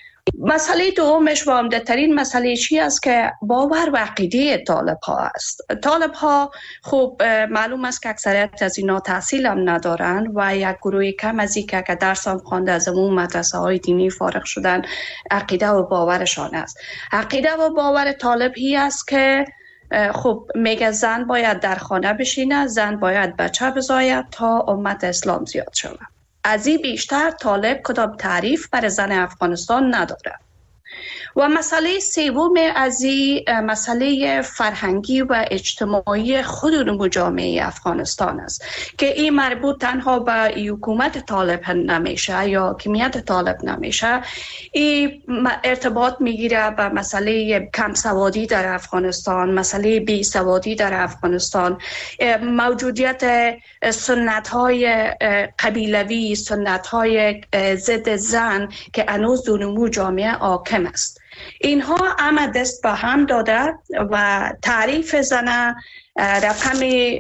مسئله دومش و عمده‌ترین مسئله چی است که باور و عقیده طالب ها است. طالب ها خب معلوم است که اکثریت از اینا تحصیل هم ندارن و یک گروه کم از این که درس هم خوانده از اون مدرسه های دینی فارغ شدن، عقیده و باورشان است. عقیده و باور طالب هی است که خب میگه زن باید در خانه بشینه، زن باید بچه بزاید تا امت اسلام زیاد شود. از این بیشتر طالب کدام تعریف بر زن افغانستان نداره. و مسئله سوم از این مسئله فرهنگی و اجتماعی خود جامعه افغانستان است که این مربوط تنها به حکومت طالب نمیشه یا حاکمیت طالب نمیشه، این ارتباط میگیره به مسئله کم سوادی در افغانستان، مسئله بی سوادی در افغانستان، موجودیت سنت های قبیلوی، سنت های ضد زن که هنوز در نمو جامعه حاکم است. اینها همه دست به هم داده و تعریف زن رقمی،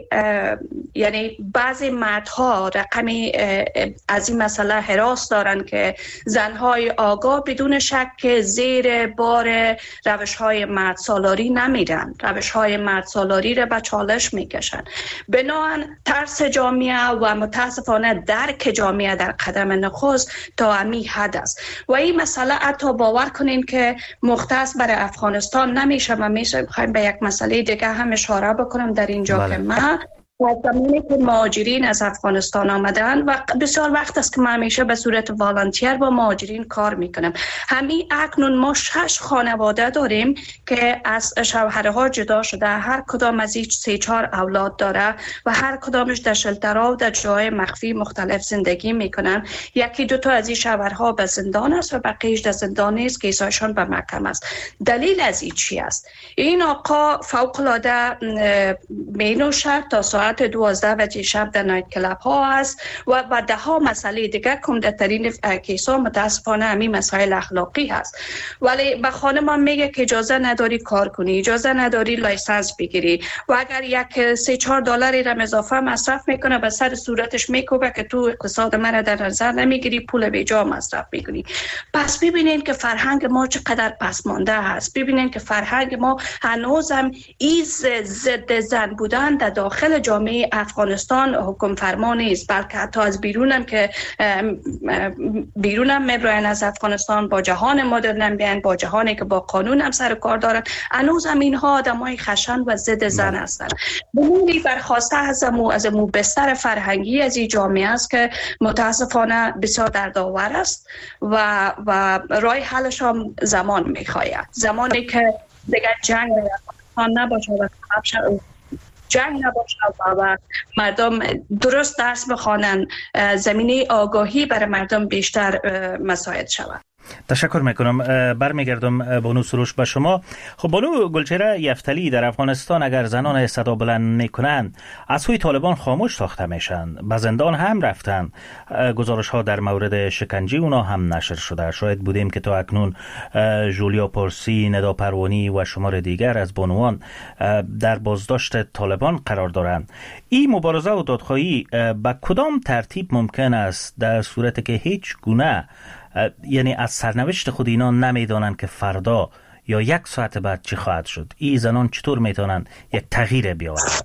یعنی بعضی مردها رقمی از این مسئله هراس دارن که زنهای آگاه بدون شک زیر بار روشهای مرد سالاری نمیرن، روشهای مرد سالاری را به چالش میکشن. بنابراین ترس جامعه و متاسفانه درک جامعه در قدم نخست تا همین حد است و این مسئله حتی باور کنین که مختص برای افغانستان نمیشه. من میخوایم به یک مسئله دیگه هم اشاره بکنم در اینجا که من زمانی که مهاجرین از افغانستان آمدن و بسیار وقت است که من همیشه به صورت والنتیر با مهاجرین کار میکنم. همین اکنون ما 6 خانواده داریم که از شوهرها جدا شده، هر کدام از این 3-4 اولاد داره و هر کدامش در شلترها و در جای مخفی مختلف زندگی میکنن. 1-2 تا از این شوهرها به زندان است و بقیه‌اش در زندان نیست که ایشان به محکمه است. دلیل از این چی است؟ این آقا فوق العاده مینوشه تا ساعت 12 بجه شب در نایت کلاب ها است و ده ها مسئله دیگه که عمده‌ترین کیسا متاسفانه همین مسائل اخلاقی هست. ولی به خانم میگه که اجازه نداری کار کنی، اجازه نداری لایسنس بگیری و اگر یک 3-4 دلاری را اضافه مصرف میکنه به سر صورتش میکوبه که تو اقتصاد من در نظر نمیگیری، پول بیجا مصرف میکنی. پس ببینین که فرهنگ ما چقدر پسمانده هست. ببینین که فرهنگ ما هنوزم ایز ضد زن بودن در داخل جامعه افغانستان حکم فرما نیست، بلکه حتی از بیرونم که بیرونم میبراین از افغانستان با جهان مدرن بیان، با جهانی که با قانون هم سر کار دارن، هنوز هم اینها آدمای خشن و ضد زن هستن. بمونی برخواسته از امو بستر فرهنگی از این جامعه است که متاسفانه بسیار دردآور است و راه حلش هم زمان میخواید. زمانی که دیگه جنگ در افغانستان نباشه و جنگ نباشه و مردم درست درس بخوانن، زمینه آگاهی برای مردم بیشتر مساعد شود. تشکر میکنم. برمیگردم بانو سروش به شما. خب بانو گلچهره یفتلی، در افغانستان اگر زنان صدا بلند میکنن از سوی طالبان خاموش ساخته میشن، به زندان هم رفتن، گزارش ها در مورد شکنجه اونا هم نشر شده. شاید بودیم که تا اکنون جولیا پارسی، ندا پروانی و شمار دیگر از بانوان در بازداشت طالبان قرار دارند. این مبارزه و دادخواهی به کدام ترتیب ممکن است در صورتی که هیچ گونه، یعنی از سرنوشت خود اینا نمیدانن که فردا یا 1 ساعت بعد چی خواهد شد؟ این زنان چطور میتونن یک تغییر بیاورند؟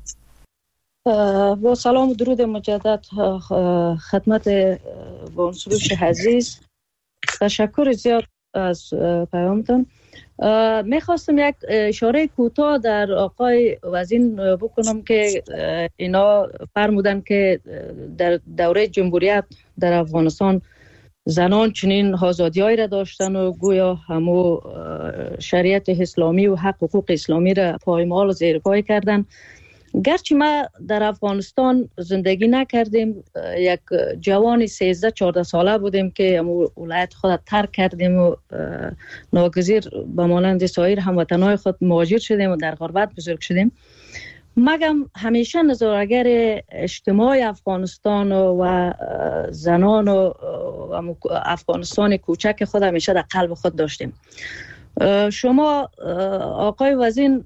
با سلام و درود مجدد خدمت بانو سروش عزیز. تشکر زیاد از پیامتون. میخواستم یک اشاره کوتاه در آقای وزین بکنم که اینا فرمودن که در دوره جمهوریت در افغانستان زنان چنین آزادی‌هایی را داشتن و گویا همو شریعت اسلامی و حقوق اسلامی را پایمال و زیرپای کردن. گرچه ما در افغانستان زندگی نکردیم، یک جوان 13-14 ساله بودیم که همو ولایت خود ترک کردیم و ناگزیر به مانند سایر هموطنان خود مهاجر شدیم و در غربت بزرگ شدیم. مگم همیشه نظاره‌گر اجتماع افغانستان و زنان و افغانستان کوچک خود همیشه در قلب خود داشتیم. شما آقای وزین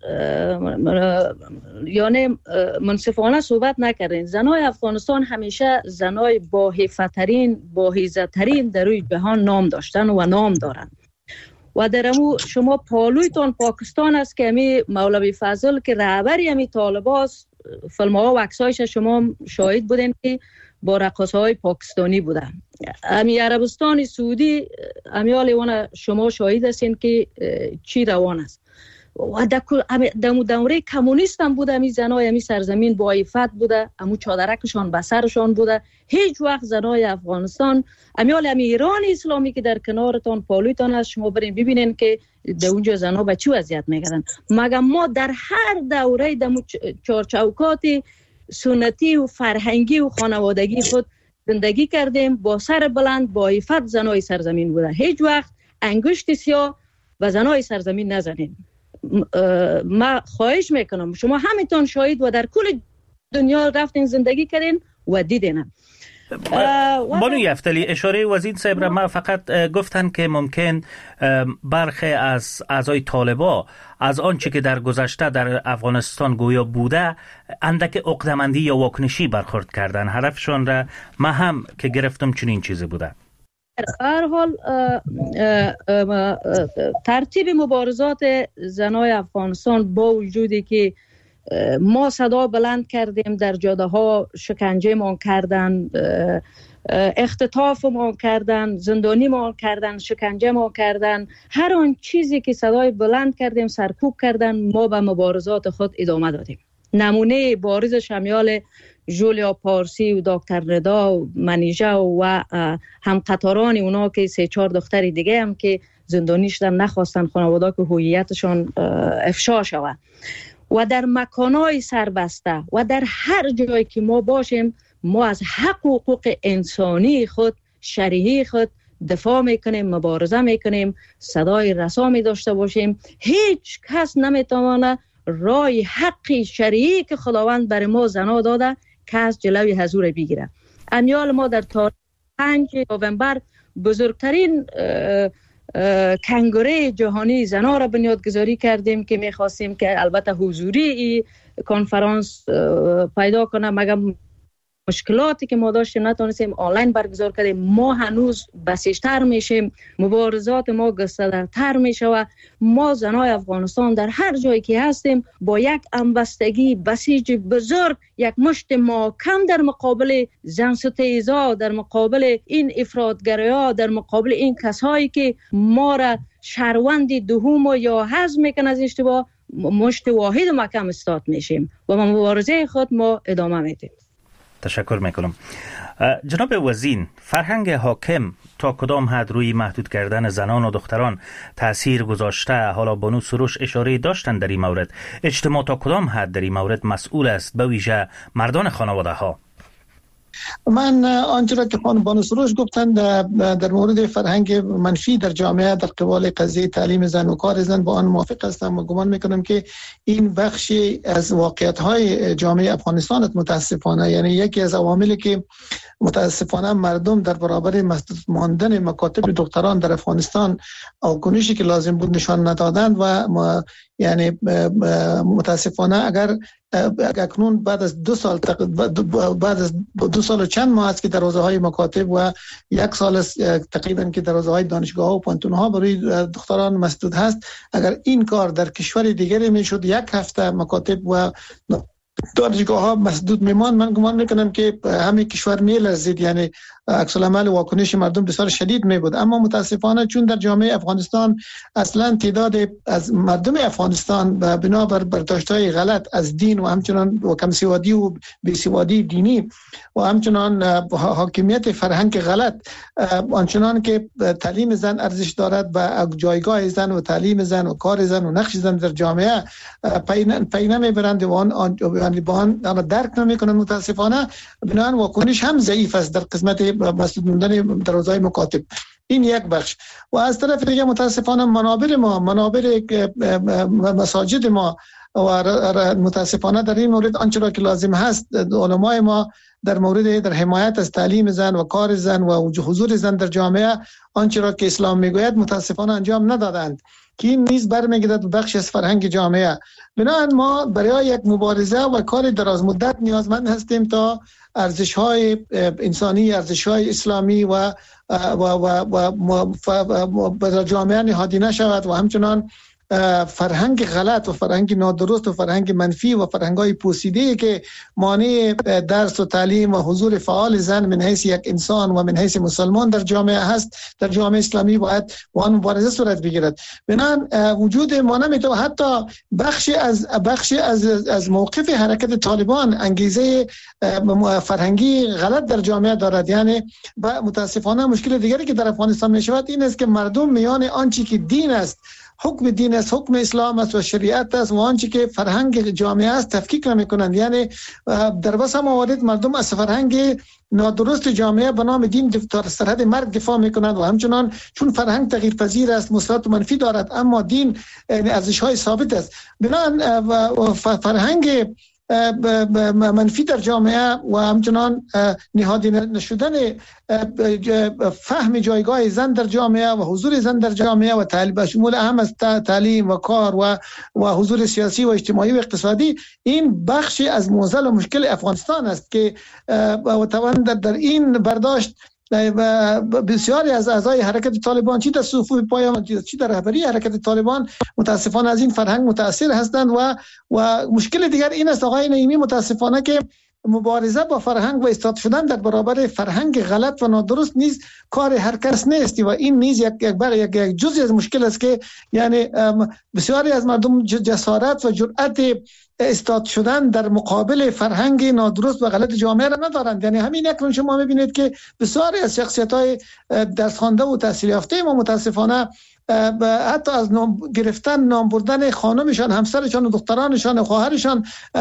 یعنی منصفانه صحبت نکردین. زنای افغانستان همیشه زنای با حیفترین با عزت‌ترین در روی جهان نام داشتن و نام دارن و درمو شما پالویتان پاکستان است که امی مولوی فضل که رهبری امی طالباست، فیلم‌ها و عکسایش شما شاهد بودین که با رقاصه‌های پاکستانی بودن. امی عربستان سعودی امیال اون شما شاهد هستین که چی روان است و در دوره کمونیست هم بوده. امی زنای امی سرزمین با عفت بوده، امو چادرکشان به سرشان بوده. هیچ وقت زنای افغانستان امیال امی ایران اسلامی که در کنارتان پالویتان است، شما برین ببینین که در اونجا زنها به چی وضعیت میگردن. مگر ما در هر دوره در چارچوکات سنتی و فرهنگی و خانوادگی خود زندگی کردیم، با سر بلند با عفت زنای سرزمین بوده. هیچ وقت انگشت سیاه و زنای سرزمین نزنیم. ما خواهش میکنم شما همتون شاهد و در کل دنیا رفتین زندگی کردین و دیدین. بانو یفتلی، اشاره وزیر صاحب را ما فقط گفتن که ممکن برخی از اعضای طالبا از آنچه که در گذشته در افغانستان گویا بوده اندک عقده‌مندی یا واکنشی برخورد کردن. حرفشان را ما هم که گرفتم چنین چیزی بوده. هر حال ترتیب مبارزات زنای افغانستان با وجودی که ما صدا بلند کردیم، در جاده ها شکنجه ما کردن، اختطاف ما کردن، زندانی ما کردن، شکنجه ما کردن، هر آن چیزی که صدای بلند کردیم سرکوب کردن، ما به مبارزات خود ادامه دادیم. نمونه بارزش همیال جولیا پارسی و دکتر رضا و منیژه و هم قطاران اونا که 3-4 دختر دیگه هم که زندانی شدن نخواستن خانواده که هویتشان افشا شود. و در مکانهای سربسته و در هر جایی که ما باشیم، ما از حق و حقوق انسانی خود، شرعی خود دفاع میکنیم، مبارزه میکنیم، صدای رسا داشته باشیم. هیچ کس نمیتوانه راه حق شرعی که خداوند بر ما زنا داده کس جلوی حضور بگیره. امیال ما در تاریخ 5 نوامبر بزرگترین کنگره جهانی زنا را بنیادگذاری کردیم که میخواستیم که البته حضوری کنفرانس پیدا کنه، مگر مشکلاتی که ما داشتیم نتونستیم آنلاین برگزار کردیم. ما هنوز بسیجتر میشیم، مبارزات ما گسترده‌تر میشه و ما زنای افغانستان در هر جایی که هستیم با یک همبستگی بسیج بزرگ، یک مشت محکم در مقابل زن ستیزا، در مقابل این افراطگرایان، در مقابل این کسایی که ما را شهروند دوم یا حذف میکنن از اشتباه، مشت واحد محکم استاد میشیم و مبارزه خود ما ادامه میدیم. تشکر میکنم. جناب وزین، فرهنگ حاکم تا کدام حد روی محدود کردن زنان و دختران تأثیر گذاشته؟ حالا بانو سروش اشاره داشتن در این مورد. اجتماع تا کدام حد در این مورد مسئول است، به ویژه مردان خانواده ها؟ من آنچه را که خانم بانو سروش گفتند در مورد فرهنگ منفی در جامعه در قبال قضیه تعلیم زن و کار زن با آن موافق هستم و گمان میکنم که این بخشی از واقعیت‌های جامعه افغانستان متاسفانه، یعنی یکی از عواملی که متاسفانه مردم در برابر مسدود ماندن مکاتب دختران در افغانستان واکنشی که لازم بود نشان ندادند و یعنی متاسفانه اگر اکنون بعد از 2 سال بعد از 2 سال و چند ماه است که دروازه‌های مکاتب و 1 سال است تقریبا که دروازه‌های دانشگاه‌ها و پانتون‌ها برای دختران مسدود هست، اگر این کار در کشور دیگری میشد 1 هفته مکاتب و دانشگاه ها مسدود میمان، من گمان میکنم که همه کشور میلرزید، یعنی عکس العمل واکنش مردم بسیار شدید می بود. اما متاسفانه چون در جامعه افغانستان اصلا تعداد از مردم افغانستان بنابر برداشت‌های غلط از دین و همچنان و کمسوادی و بیسوادی دینی و همچنان حاکمیت فرهنگ غلط، آنچنان که تعلیم زن ارزش دارد و جایگاه زن و تعلیم زن و کار زن و نقش زن در جامعه پی نمیبرند و آن درک نمیکنند، متاسفانه بنابراین واکنش هم ضعیف است در قسمت مسدود موندن دروازه‌های مکاتب. این یک بخش. و از طرف دیگه متاسفانه منابر مساجد ما و متاسفانه در این مورد آنچه را که لازم هست علمای ما در حمایت از تعلیم زن و کار زن و حضور زن در جامعه آنچه را که اسلام میگوید متاسفانه انجام ندادند، که این نیز برمیگردد بخش از فرهنگ جامعه. بنابراین ما برای یک مبارزه و کار دراز مدت نیازمند هستیم تا ارزش‌های انسانی، ارزش‌های اسلامی و در جامعه نهادی نشود و همچنان فرهنگ غلط و فرهنگ نادرست و فرهنگ منفی و فرهنگ‌های پوسیده‌ای که مانع درس و تعلیم و حضور فعال زن من حیث یک انسان و من حیث مسلمان در جامعه هست، در جامعه اسلامی باید با آن مبارزه صورت بگیرد. بنابراین وجود ما نمیتونه حتی بخشی از موقف حرکت طالبان انگیزه فرهنگی غلط در جامعه دارد. یعنی متاسفانه مشکل دیگری که در افغانستان میشود این است که مردم میان آنچه که دین است، حکم دین است، حکم اسلام است و شریعت است و آنچه که فرهنگ جامعه است تفکیک نمی‌کنند. یعنی در بسیار موارد مردم از فرهنگ نادرست جامعه به نام دین تا سرحد مرگ دفاع می‌کنند و همچنان چون فرهنگ تغییرپذیر است، مثبت و منفی دارد، اما دین ارزش‌های ثابت است. بنابراین فرهنگ منفی در جامعه و همچنان نهادی نشدن فهم جایگاه زن در جامعه و حضور زن در جامعه و تعلیم شمول اهم از تعلیم و کار و حضور سیاسی و اجتماعی و اقتصادی، این بخشی از معضل و مشکل افغانستان است که در این برداشت بسیاری از اعضای حرکت طالبان چی در صفوف پایان چی در رهبری حرکت طالبان متاسفانه از این فرهنگ متاثر هستند و مشکل دیگر این است آقای نعیمی متاسفانه که مبارزه با فرهنگ و ایستاد شدن در برابر فرهنگ غلط و نادرست نیز کار هر کس نیست و این نیز یک جزئی از مشکل است که یعنی بسیاری از مردم جسارت و جرأت ایستاد شدن در مقابل فرهنگ نادرست و غلط جامعه را ندارند. یعنی همین اکنون شما میبینید که بسیاری از شخصیت‌های درس خوانده و تحصیل یافته ما متاسفانه حتی از نام گرفتن نام بردن خانمشان، همسرشان و دخترانشان و خواهرشان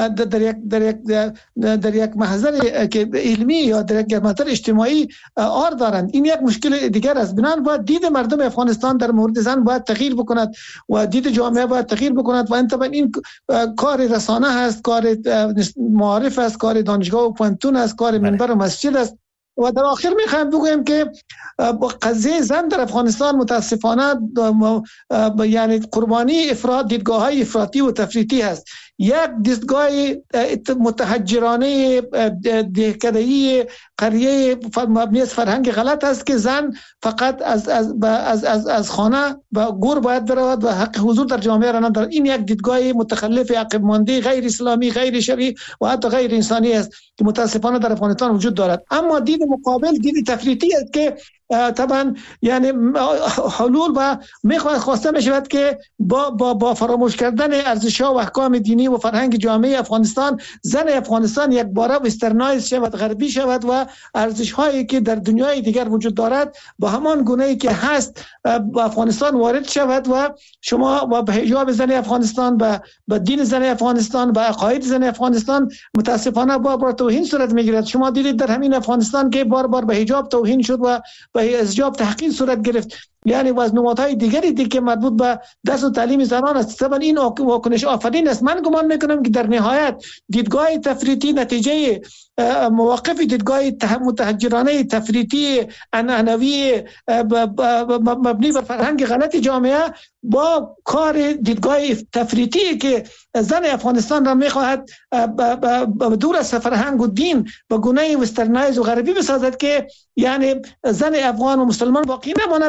در یک محضر که علمی یا در یک محضر اجتماعی آر دارند. این یک مشکل دیگر است. بنابراین باید دید مردم افغانستان در مورد زن باید تغییر بکند و دید جامعه باید تغییر بکند و انتباه این کار رسانه هست، کار معارف است، کار دانشگاه و پوهنتون است، کار منبر و مسجد است. و در آخر میخوایم بگویم که قضیه زن در افغانستان متاسفانه یعنی قربانی دیدگاه‌های افراطی و تفریطی هست. یک دیدگاه متحجرانه دهکده‌ای قریه مبنی از فرهنگ غلط است که زن فقط از خانه و گور باید برود و حق حضور در جامعه را ندارد. این یک دیدگاه متخلف، عقب مانده، غیر اسلامی، غیر شرعی و حتی غیر انسانی است که متاسفانه در افغانستان وجود دارد. اما دید مقابل دید تفریطی است که طبعا یعنی حلول و خواسته می شود که با فراموش کردن ارزش‌ها و احکام دینی و فرهنگ جامعه افغانستان، زن افغانستان یک باره وسترنایز شود، غربی شود و ارزش‌هایی که در دنیای دیگر وجود دارد با همان گونه‌ای که هست با افغانستان وارد شود و شما با حجاب زن افغانستان، با دین زن افغانستان، با عقاید زن افغانستان متاسفانه با توهین صورت میگیرد. شما دیدید در همین افغانستان که بار به حجاب توهین شد و به حجاب تحقیر صورت گرفت. یعنی و از نمادهای دیگری که مربوط به درس و تعلیم زنان است. طبعا این واکنش آفرین است. من گمان میکنم که در نهایت دیدگاه تفریطی نتیجه مواقف دیدگاه متحجرانه تفریطی عنعنوی مبنی بر فرهنگ غلط جامعه با کار دیدگاه تفریطی که زن افغانستان را میخواهد دور از فرهنگ و دین به گونه وسترنایز و غربی بسازد که یعنی زن افغان و مسلمان باقی نماند. نتیجه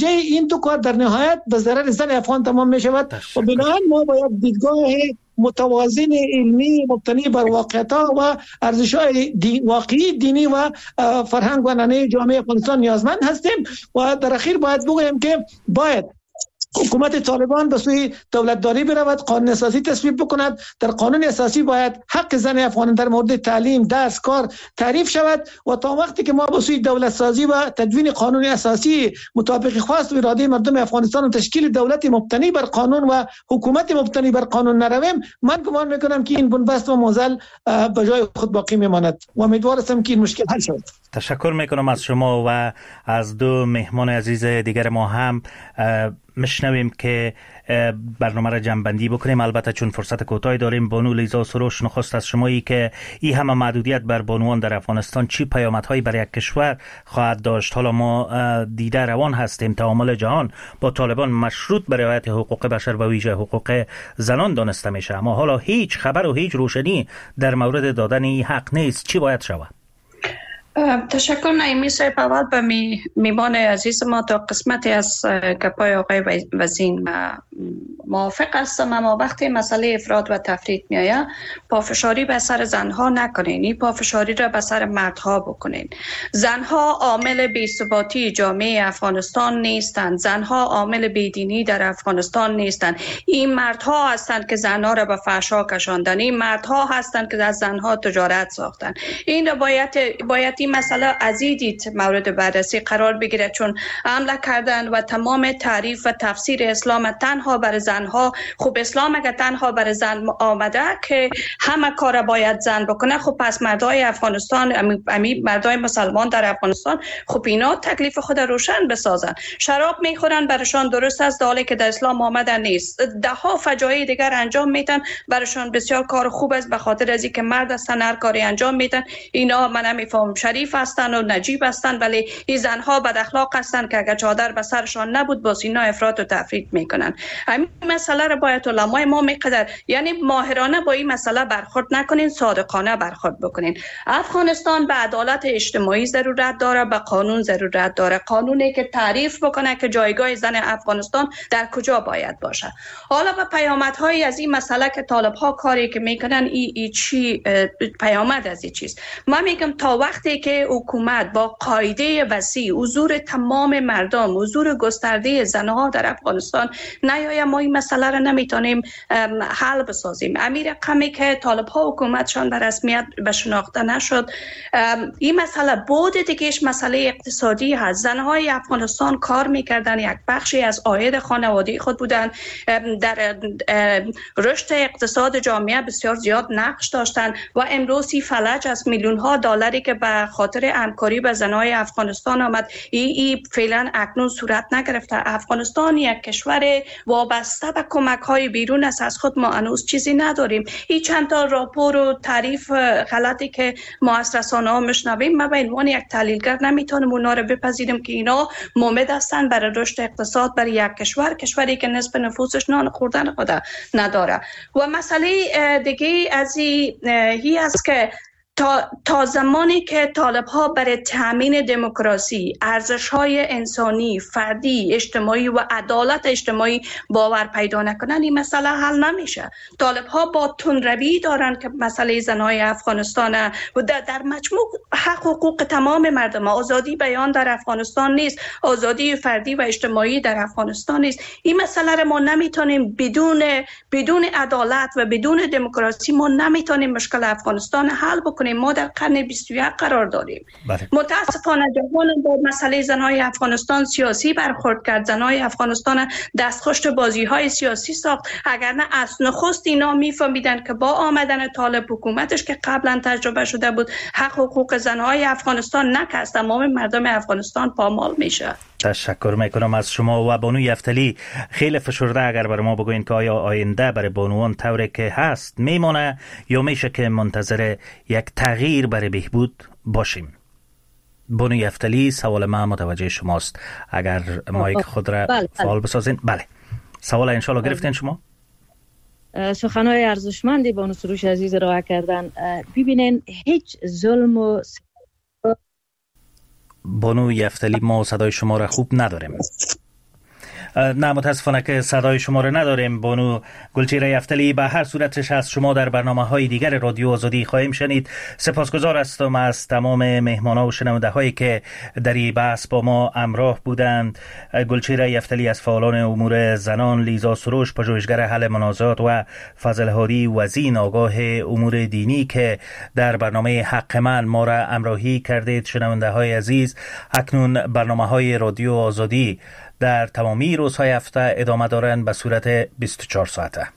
نتیجه این دو کار در نهایت به ضرر زن افغان تمام می شود و بنابراین ما باید دیدگاه متوازن علمی مبتنی بر واقعیت‌ها و ارزش‌های واقعی دینی و فرهنگ و عنعنه جامعه افغانستان نیازمند هستیم و در اخیر باید بگویم که باید حکومت طالبان به سوی دولتداری برود، قانون اساسی تصویب بکند. در قانون اساسی باید حق زن افغان در مورد تعلیم، درس، کار تعریف شود و تا وقتی که ما به سوی دولت سازی و تدوین قانون اساسی مطابق خواست و اراده مردم افغانستان و تشکیل دولت مبتنی بر قانون و حکومت مبتنی بر قانون نرویم، من گمان میکنم که این بنبست و معضل به جای خود باقی میماند و امیدوار هستم که این مشکل حل شود. تشکر میکنم از شما و از دو مهمان عزیز دیگر ما هم مشنویم که برنامه را جمع‌بندی بکنیم. البته چون فرصت کوتاهی داریم، بانو لیزا سروش، نخست از شمایی که این همه محدودیت بر بانوان در افغانستان چی پیامدهایی برای یک کشور خواهد داشت؟ حالا ما دیده روان هستیم تعامل جهان با طالبان مشروط به رعایت حقوق بشر و ویژه حقوق زنان دانسته میشه، اما حالا هیچ خبر و هیچ روشنی در مورد دادن این حق نیست. چی باید شود؟ تشکر نعیمی صاحب. اول به میمان عزیز ما تا قسمتی از گپای آقای وزین موافق هستم، اما وقتی مسئله افراط و تفریط میآید پافشاری به سر زنها نکنین، این پافشاری را به سر مردها بکنین. زنها عامل بی‌ثباتی جامعه افغانستان نیستند، زنها عامل بیدینی در افغانستان نیستند. این مردها هستند که زنها را به فحشا کشاندن، این مردها هستند که از زنها تجارت ساختن. این را باید این مسئله ازیدید مورد بررسی قرار بگیرد، چون حمله کردن و تمام تعریف و تفسیر اسلام تنها بر زنها، خب اسلام اگر تنها بر زن آمده که همه کار باید زن بکنه، خب پس مردای افغانستان، مردای مسلمان در افغانستان، خب اینا تکلیف خود روشن بسازن. شراب میخورن، برشان درست است، در حالی که در اسلام آمده نیست. ده ها فجایع دیگر انجام میدن، برشان بسیار کار خوب است، به خاطر از اینکه مرد هستن هر کاری انجام میدن. اینا من نمیفهم، شریف هستن و نجیب هستن، ولی این زنها بد اخلاق هستن که اگر چادر به سرشان نبود با اینا افراط و تفریط میکنن. همین مسئله را باید علمای ما میقدر یعنی ماهرانه با این مسئله برخورد نکنین، صادقانه برخورد بکنین. افغانستان به عدالت اجتماعی ضرورت داره، به قانون ضرورت داره، قانونی که تعریف بکنه که جایگاه زن افغانستان در کجا باید باشه. حالا به پیامدهای از این مسئله که طالب‌ها کاری که میکنن ای چی پیامد از این چیز؟ من میگم تا وقتی که حکومت با قاعده وسیع حضور تمام مردم، حضور گسترده زنها در افغانستان نیاید، ما این مسئله را نمیتونیم حل بسازیم. امیر قمی که طالب‌ها حکومتشان به رسمیت به شناخته نشد، این مسئله بود دیگهش مسئله اقتصادی هست. زنهای افغانستان کار میکردن، یک بخشی از عاید خانواده خود بودن، در رشد اقتصاد جامعه بسیار زیاد نقش داشتن و امروز فلج از میلیون ها دلاری که به خاطر همکاری با زنهای افغانستان آمد، این فعلا اکنون صورت نگرفته. افغانستان یک کشور وابسته به کمک های بیرون است، از خود ما هنوز چیزی نداریم. این چند تا راپور و تعریف غلطی که ما از رسانه ها میشنویم، ما به عنوان یک تحلیلگر نمیتونیم اونا رو بپذیریم که اینا مومد هستن برای رشد اقتصاد برای یک کشوری که نصف نفوسش نان خوردن خود نداره. و مسئله دیگه از این است که تا زمانی که طالب‌ها برای تامین دموکراسی، ارزش‌های انسانی، فردی، اجتماعی و عدالت اجتماعی باور پیدا نکنن، این مسئله حل نمیشه. طالب‌ها با تندروی دارن که مسئله زن‌های افغانستان و در مجموع حق حقوق تمام مردم، آزادی بیان در افغانستان نیست، آزادی فردی و اجتماعی در افغانستان نیست. این مسئله را ما نمیتونیم بدون عدالت و بدون دموکراسی ما نمیتونیم مشکل افغانستان حل بکنیم. ما در قرن 21 قرار داریم. متاسفانه جهان با مسئله زنهای افغانستان سیاسی برخورد کرد. زنهای افغانستان دستخوش بازی‌های سیاسی ساخت. اگر نه از نخست اینا میفهمیدن که با آمدن طالب حکومتش که قبلا تجربه شده بود، حق حقوق زنهای افغانستان نکست، تمام مردم افغانستان پامال میشه. تشکر میکنم از شما. و بانو یفتلی خیلی فشرده اگر برای ما بگوین که آیا آینده برای بانوان طوری که هست میمونه یا میشه که منتظر یک تغییر برای بهبود باشیم؟ بانو یفتلی، سوال ما متوجه شماست، اگر مایک خود را فعال بسازین. بله، سوال انشالله گرفتین شما؟ سخنهای ارزشمندی بانو سروش عزیز ارائه کردن. ببینین هیچ ظلم و بانو یفتلی ما صدای شما را خوب نداریم. نه متاسفانه که صدای شما رو نداریم. بانو گلچهره یفتلی، به هر صورتش از شما در برنامه‌های دیگر رادیو آزادی خواهیم شنید. سپاسگزار هستم از تمام مهمانان و شنونده‌هایی که در این بحث با ما همراه بودند. گلچهره یفتلی از فعالان امور زنان، لیزا سروش پژوهشگر حل منازعات و فضل هادی وزین آگاه امور دینی که در برنامه حق من ما را همراهی کردید. شنونده‌های عزیز، اکنون برنامه‌های رادیو آزادی در تمامی روزهای هفته ادامه دارند به صورت 24 ساعته.